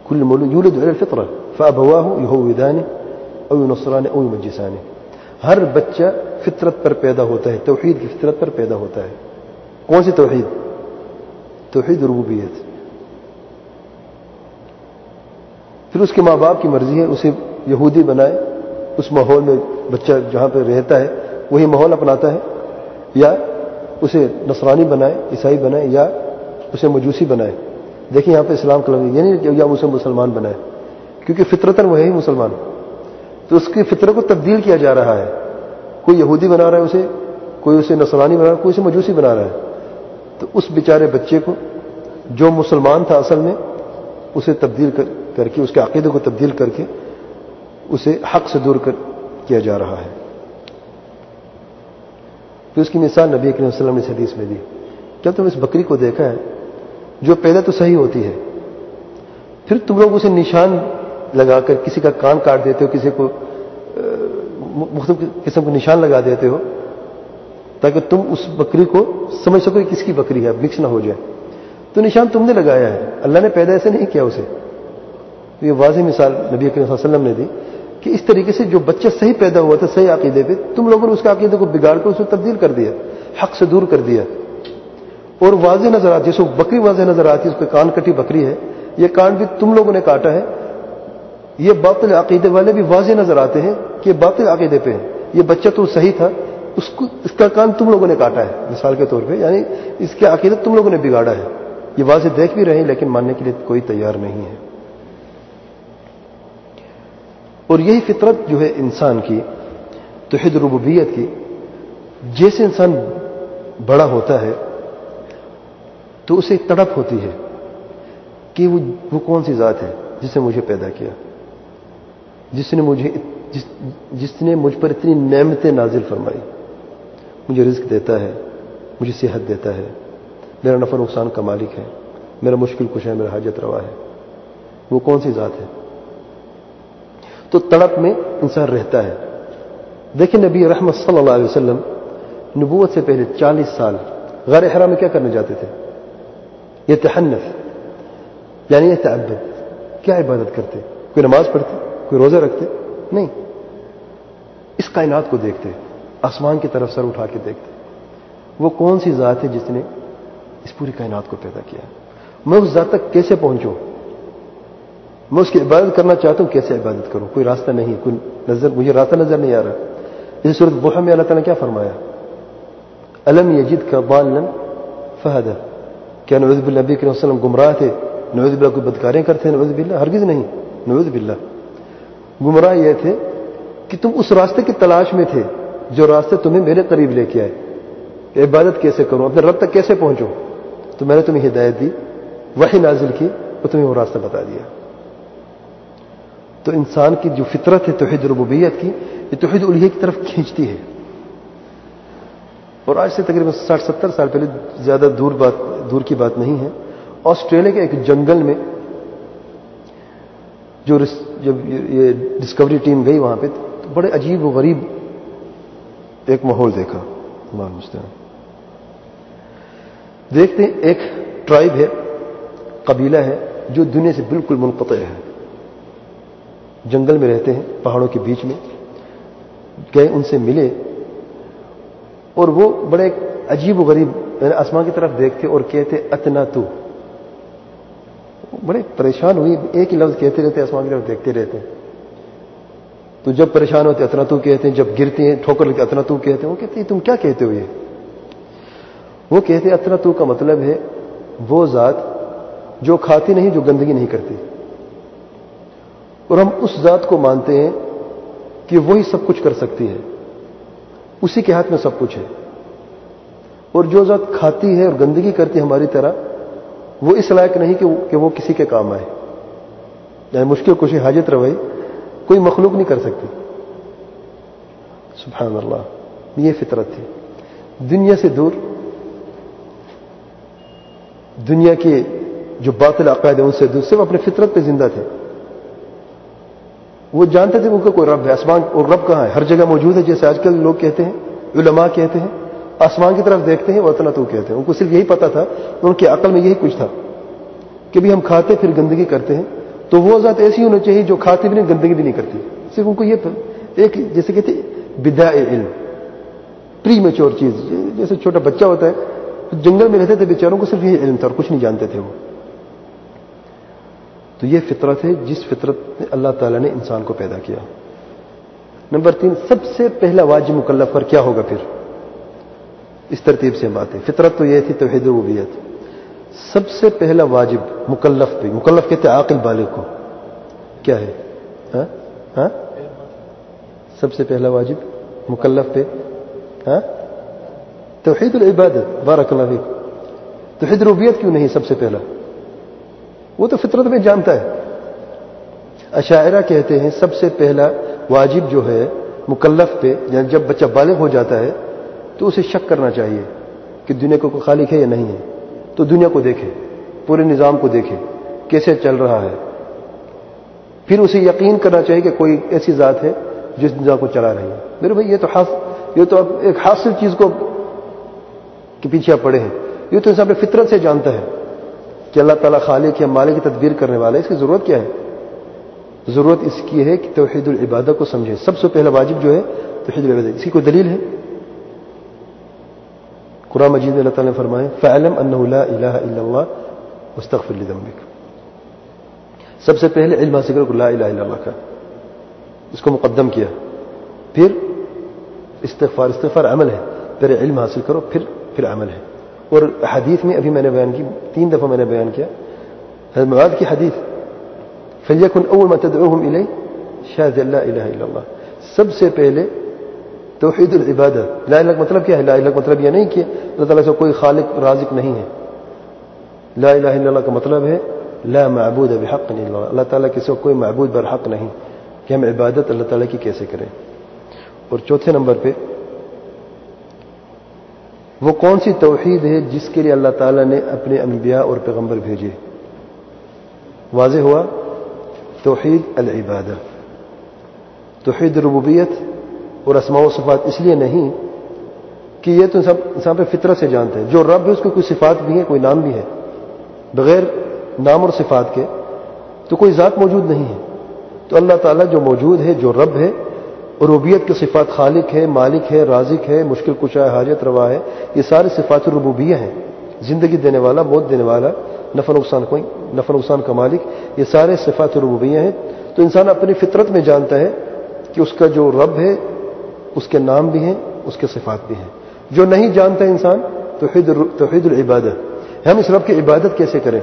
كل مولود يولد على الفطرة فأبواه يهودانه أو ينصرانه أو يمجسانه. ہر بچہ فطرت پر پیدا ہوتا ہے، توحید کی فطرت پر پیدا ہوتا ہے. کون سی توحید؟ توحید ربوبیت. پھر اس کے ماں باپ کی مرضی ہے اسے یہودی بنائے، اس ماحول میں بچہ جہاں پہ رہتا ہے وہی ماحول اپناتا ہے، یا اسے نصرانی بنائے، عیسائی بنائے، یا اسے مجوسی بنائے. دیکھیں یہاں پہ اسلام کا لفظ یعنی یا اسے مسلمان بنائے، کیونکہ فطرتاً وہ ہے ہی مسلمان. تو اس کی فطرت کو تبدیل کیا جا رہا ہے. کوئی یہودی بنا رہا ہے اسے، کوئی اسے نصرانی بنا رہا ہے، کوئی اسے مجوسی بنا رہا ہے. تو اس بیچارے بچے کو جو مسلمان تھا اصل میں، اسے تبدیل کر کے، اس کے عقیدے کو تبدیل کر کے اسے حق سے دور کیا جا رہا ہے. تو اس کی مثال نبی کریم صلی اللہ علیہ وسلم نے اس حدیث میں دی. کیا تم اس بکری کو دیکھا ہے جو پہلے تو صحیح ہوتی ہے، پھر تم لوگ اسے نشان لگا کر کسی کا کان کاٹ دیتے ہو، کسی کو مختلف قسم کو نشان لگا دیتے ہو تاکہ تم اس بکری کو سمجھ سکو کہ کس کی بکری ہے، مکس نہ ہو جائے. تو نشان تم نے لگایا ہے، اللہ نے پیدا ایسے نہیں کیا اسے. یہ واضح مثال نبی کریم صلی اللہ علیہ وسلم نے دی کہ اس طریقے سے جو بچہ صحیح پیدا ہوا تھا صحیح عقیدے پہ، تم لوگوں نے اس کے عقیدے کو بگاڑ کر اسے تبدیل کر دیا، حق سے دور کر دیا. اور واضح نظر آتی ہے، جیسے بکری واضح نظر آتی ہے، اس پہ کان کٹی بکری ہے، یہ کان بھی تم لوگوں نے کاٹا ہے. یہ باطل عقیدے والے بھی واضح نظر آتے ہیں کہ یہ باطل عقیدے پہ ہے. یہ بچہ تو صحیح تھا، اس کا کان تم لوگوں نے کاٹا ہے مثال کے طور پہ، یعنی اس کے عقیدت تم لوگوں نے بگاڑا ہے. یہ واضح دیکھ بھی رہے ہیں لیکن ماننے کے لیے کوئی تیار نہیں ہے. اور یہی فطرت جو ہے انسان کی، توحید ربوبیت کی، جیسے انسان بڑا ہوتا ہے تو اسے تڑپ ہوتی ہے کہ وہ کون سی ذات ہے جس نے مجھے پیدا کیا، جس نے مجھ پر اتنی نعمتیں نازل فرمائی، مجھے رزق دیتا ہے، مجھے صحت دیتا ہے، میرا نفع نقصان کا مالک ہے، میرا مشکل کشا ہے، میرا حاجت روا ہے. وہ کون سی ذات ہے؟ تو تڑپ میں انسان رہتا ہے. دیکھیں نبی رحمت صلی اللہ علیہ وسلم نبوت سے پہلے 40 سال غار حرا میں کیا کرنے جاتے تھے؟ یہ تحنف یعنی یہ تعبد. کیا عبادت کرتے؟ کوئی نماز پڑھتے؟ کوئی روزہ رکھتے؟ نہیں. اس کائنات کو دیکھتے، آسمان کی طرف سر اٹھا کے دیکھتے. وہ کون سی ذات ہے جس نے اس پوری کائنات کو پیدا کیا؟ میں اس ذات تک کیسے پہنچوں؟ میں اس کی عبادت کرنا چاہتا ہوں، کیسے عبادت کروں؟ کوئی راستہ نہیں، مجھے راستہ نظر نہیں آ رہا. اس سورۃ ضحیٰ میں اللہ تعالیٰ نے کیا فرمایا؟ الم یجدک ضالا فہدی. کیا نعوذ باللہ نبی کریم صلی اللہ علیہ وسلم گمراہ تھے؟ نعوذ باللہ کوئی بدکاریں کرتے ہیں؟ نعوذ باللہ ہرگز نہیں. نعوذ باللہ گمراہ یہ تھے کہ تم اس راستے کی تلاش میں تھے جو راستے تمہیں میرے قریب لے کے آئے. عبادت کیسے کروں، اپنے رب تک کیسے پہنچوں؟ تو میں نے تمہیں ہدایت دی، وحی نازل کی اور تمہیں وہ راستہ بتا دیا. تو انسان کی جو فطرت ہے توحید ربوبیت کی، یہ توحید الوہیت کی طرف کھینچتی ہے. اور آج سے تقریباً 60-70 سال پہلے، زیادہ دور کی بات نہیں ہے، آسٹریلیا کے ایک جنگل میں جب یہ ڈسکوری ٹیم گئی وہاں پہ، تو بڑے عجیب و غریب ایک ماحول دیکھا. اللہ المستعان. دیکھتے ہیں ایک ٹرائب ہے، قبیلہ ہے جو دنیا سے بالکل منقطع ہے، جنگل میں رہتے ہیں، پہاڑوں کے بیچ میں. گئے، ان سے ملے، اور وہ بڑے عجیب و غریب آسمان کی طرف دیکھتے اور کہتے اتنا تو. بڑے پریشان ہوئی، ایک ہی لفظ کہتے رہتے، آسمان کی طرف دیکھتے رہتے. تو جب پریشان ہوتے اتنا تو کہتے ہیں، جب گرتے ہیں ٹھوکر لگتے اتنا تو کہتے ہیں. وہ کہتے ہیں تم کیا کہتے ہو؟ یہ وہ کہتے ہیں اتنا تو کا مطلب ہے وہ ذات جو کھاتی نہیں، جو گندگی نہیں کرتی. اور ہم اس ذات کو مانتے ہیں کہ وہی سب کچھ کر سکتی ہے، اسی کے ہاتھ میں سب کچھ ہے. اور جو ذات کھاتی ہے اور گندگی کرتی ہے ہماری طرح، وہ اس لائق نہیں کہ وہ کسی کے کام آئے. یعنی مشکل کشی، حاجت روائی کوئی مخلوق نہیں کر سکتی. سبحان اللہ. یہ فطرت تھی. دنیا سے دور، دنیا کے جو باطل عقائد ہیں ان سے دور، صرف اپنے فطرت پہ زندہ تھے. وہ جانتے تھے ان کا کوئی رب ہے. آسمان اور رب کہاں ہے؟ ہر جگہ موجود ہے. جیسے آج کل لوگ کہتے ہیں، علماء کہتے ہیں آسمان کی طرف دیکھتے ہیں اتنا تو کہتے ہیں. ان کو صرف یہی پتا تھا، ان کی عقل میں یہی کچھ تھا کہ بھی ہم کھاتے پھر گندگی کرتے ہیں تو وہ ذات ایسی ہونی چاہیے جو کھاتی بھی نہیں، گندگی بھی نہیں کرتی. صرف ان کو یہ ایک جیسے کہتے بداء علم، پری میچور چیز، جیسے چھوٹا بچہ ہوتا ہے، جنگل میں رہتے تھے بیچاروں کو صرف یہ علم تھا اور کچھ نہیں جانتے تھے وہ. تو یہ فطرت ہے جس فطرت میں اللہ تعالیٰ نے انسان کو پیدا کیا. نمبر 3، سب سے پہلا واجب مکلف پر کیا ہوگا؟ پھر اس ترتیب سے بات ہے. فطرت تو یہ تھی توحید ربوبیت. سب سے پہلا واجب مکلف پہ، مکلف کہتے ہیں عاقل بالغ کو، کیا ہے؟ ہاں سب سے پہلا واجب مکلف پہ توحید العبادت. بارک اللہ فیک. توحید ربوبیت کیوں نہیں سب سے پہلا؟ وہ تو فطرت میں جانتا ہے. اشاعرہ کہتے ہیں سب سے پہلا واجب جو ہے مکلف پہ، یعنی جب بچہ بالغ ہو جاتا ہے تو اسے شک کرنا چاہیے کہ دنیا کو کوئی خالق ہے یا نہیں ہے. تو دنیا کو دیکھے، پورے نظام کو دیکھے کیسے چل رہا ہے. پھر اسے یقین کرنا چاہیے کہ کوئی ایسی ذات ہے جس نظام کو چلا رہی ہے. میرے بھائی یہ تو اب ایک حاصل چیز کو کے پیچھے آپ پڑے ہیں. یہ تو انسان اپنے فطرت سے جانتا ہے کہ اللہ تعالیٰ خالق یا مالک کی تدبیر کرنے والا ہے. اس کی ضرورت کیا ہے؟ ضرورت اس کی ہے کہ توحید العبادہ کو سمجھے. سب سے پہلا واجب جو ہے توحید العبادہ. اس کی کوئی دلیل ہے؟ قرآن مجید میں اللہ تعالیٰ نے فرمایا فَاعْلَمْ أَنَّهُ لَا إِلَهَ إِلَّا اللَّهُ وَاسْتَغْفِرْ لِذَنبِكَ. سب سے پہلے علم حاصل کرو لا الہ الا اللہ کا، اس کو مقدم کیا. پھر استغفار عمل ہے. پہلے علم حاصل کرو پھر عمل ہے. اور حدیث میں ابھی میں نے بیان کی، 3 دفعہ میں نے بیان کیا، حضرت معاذ کی حدیث فَلْيَكُنْ أَوَّلَ مَا تَدْعُوهُمْ إِلَيْهِ شَهَادَةُ أَن لَا إِلَهَ إِلَّا اللَّهُ. سب سے پہلے توحید العبادہ. لا الہ کا مطلب کیا ہے؟ لا الہ کا مطلب یہ نہیں کہ اللہ تعالیٰ سے کوئی خالق رازق نہیں ہے. لا الہ الا اللہ کا مطلب ہے لا معبود بحق الا اللہ. اللہ تعالیٰ کے سوا کوئی معبود برحق نہیں، کہ ہم عبادت اللہ تعالیٰ کی کیسے کریں. اور چوتھے نمبر پہ وہ کون سی توحید ہے جس کے لیے اللہ تعالیٰ نے اپنے انبیاء اور پیغمبر بھیجے؟ واضح ہوا توحید العبادہ. توحید ربوبیت اور اسماء و صفات اس لیے نہیں کہ یہ تو انسان پہ فطرت سے جانتے ہیں. جو رب ہے اس کو کوئی صفات بھی ہے، کوئی نام بھی ہے. بغیر نام اور صفات کے تو کوئی ذات موجود نہیں ہے. تو اللہ تعالیٰ جو موجود ہے، جو رب ہے، ربوبیت کی صفات خالق ہے، مالک ہے، رازق ہے، مشکل کشا ہے، حاجت روا ہے، یہ سارے صفات الربوبیہ ہیں. زندگی دینے والا، موت دینے والا، نفع نقصان کا مالک، یہ سارے صفات الربوبیہ ہیں. تو انسان اپنی فطرت میں جانتا ہے کہ اس کا جو رب ہے اس کے نام بھی ہیں، اس کے صفات بھی ہیں. جو نہیں جانتا انسان توحید العبادہ، ہم اس رب کی عبادت کیسے کریں؟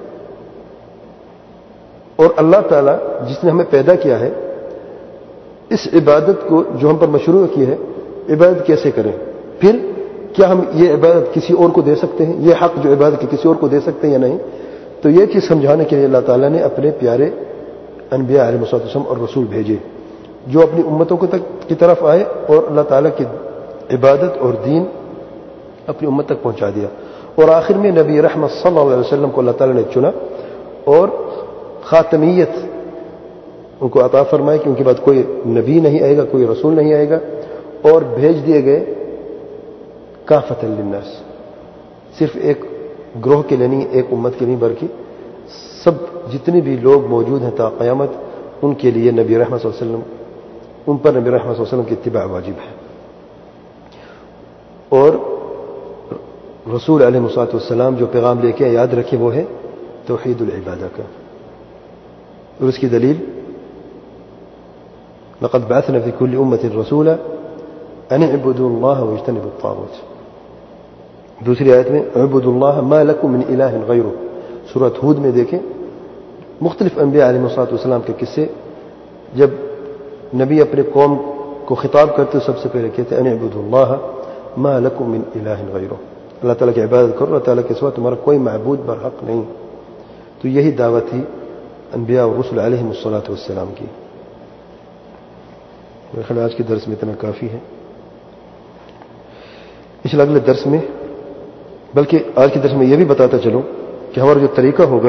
اور اللہ تعالیٰ جس نے ہمیں پیدا کیا ہے، اس عبادت کو جو ہم پر مشروع کی ہے، عبادت کیسے کریں؟ پھر کیا ہم یہ عبادت کسی اور کو دے سکتے ہیں؟ یہ حق جو عبادت کی کسی اور کو دے سکتے ہیں یا نہیں؟ تو یہ چیز سمجھانے کے لیے اللہ تعالیٰ نے اپنے پیارے انبیاء علیہ السلام اور رسول بھیجے، جو اپنی امتوں کی طرف آئے اور اللہ تعالیٰ کی عبادت اور دین اپنی امت تک پہنچا دیا. اور آخر میں نبی رحمت صلی اللہ علیہ وسلم کو اللہ تعالیٰ نے چنا اور خاتمیت ان کو عطا فرمائی کہ ان کے بعد کوئی نبی نہیں آئے گا، کوئی رسول نہیں آئے گا. اور بھیج دیے گئے کافۃ للناس، صرف ایک گروہ کے لیے نہیں، ایک امت کے نہیں، بلکہ سب جتنے بھی لوگ موجود ہیں تا قیامت، ان کے لیے نبی رحمت صلی اللہ علیہ وسلم، ان پر نبی رحمت صلی اللہ علیہ وسلم کی اتباع واجب ہے. اور رسول علیہ السلام جو پیغام لے کے یاد رکھیں وہ ہے توحید العبادہ کا. اور اس کی دلیل لقد بعثنا في كل أمة رسولا أن اعبدوا الله واجتنبوا الطاغوت. دوسری آیت میں اعبدوا الله ما لكم من إله غيره. سورۃ ہود میں دیکھیں مختلف انبیاء علیہ السلام کے قصے، جب نبی اپنے قوم کو خطاب کرتے سب سے پہلے کہتے ان اعبدوا الله ما لكم من إله غيره. اللہ تعالیٰ کی عبادت کرو، اللہ تعالیٰ کے سوا تمہارا کوئی معبود برحق نہیں. تو یہی دعوت تھی انبیاء اور رسل علیہ السلام کی. میرے خیال آج کے درس میں اتنا کافی ہے. انشاءاللہ اگلے درس میں، بلکہ آج کے درس میں یہ بھی بتاتا چلوں کہ ہمارا جو طریقہ ہوگا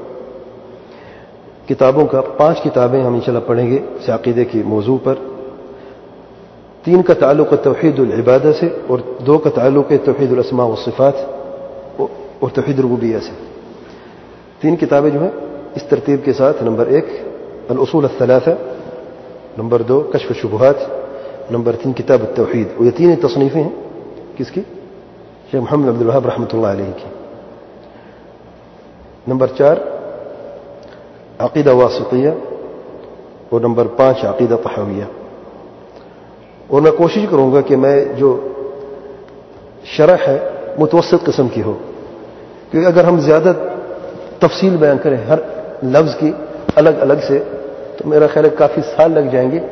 کتابوں کا، 5 کتابیں ہم انشاءاللہ پڑھیں گے اس عقیدے کی موضوع پر. 3 کا تعلق ہے توحید العبادہ سے، اور 2 کا تعلق ہے توحید الاسماء والصفات اور توحید ربوبیہ سے. 3 کتابیں جو ہیں اس ترتیب کے ساتھ: نمبر 1 الاصول الثلاثہ، نمبر 2 کشف الشبہات، نمبر 3 کتاب التوحید. اور یہ تین تصنیفیں ہیں کس کی؟ شیخ محمد عبد الوہاب رحمۃ اللہ علیہ کی. نمبر 4 عقیدہ واسطیہ، اور نمبر 5 عقیدہ طحاویہ. اور میں کوشش کروں گا کہ میں جو شرح ہے متوسط قسم کی ہو، کیونکہ اگر ہم زیادہ تفصیل بیان کریں ہر لفظ کی الگ الگ سے تو میرا خیال ہے کافی سال لگ جائیں گے.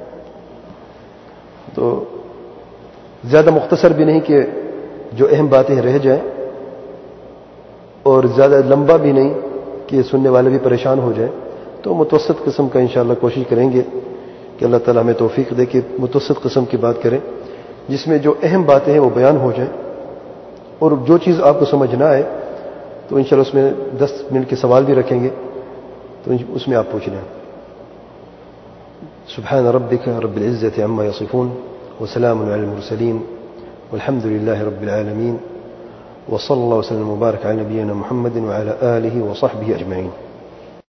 تو زیادہ مختصر بھی نہیں کہ جو اہم باتیں رہ جائیں، اور زیادہ لمبا بھی نہیں کہ سننے والے بھی پریشان ہو جائیں. تو متوسط قسم کا انشاءاللہ کوشش کریں گے کہ اللہ تعالیٰ ہمیں توفیق دے کہ متوسط قسم کی بات کریں، جس میں جو اہم باتیں ہیں وہ بیان ہو جائیں. اور جو چیز آپ کو سمجھ نہ آئے تو انشاءاللہ اس میں 10 منٹ کے سوال بھی رکھیں گے، تو اس میں آپ پوچھ لیں. سبحان ربک رب العزة عما یصفون وسلام علی المرسلین والحمد للہ رب العالمین وصلی اللہ وسلم وبارک علی نبینا محمد وعلی آلہ وصحبہ اجمعین.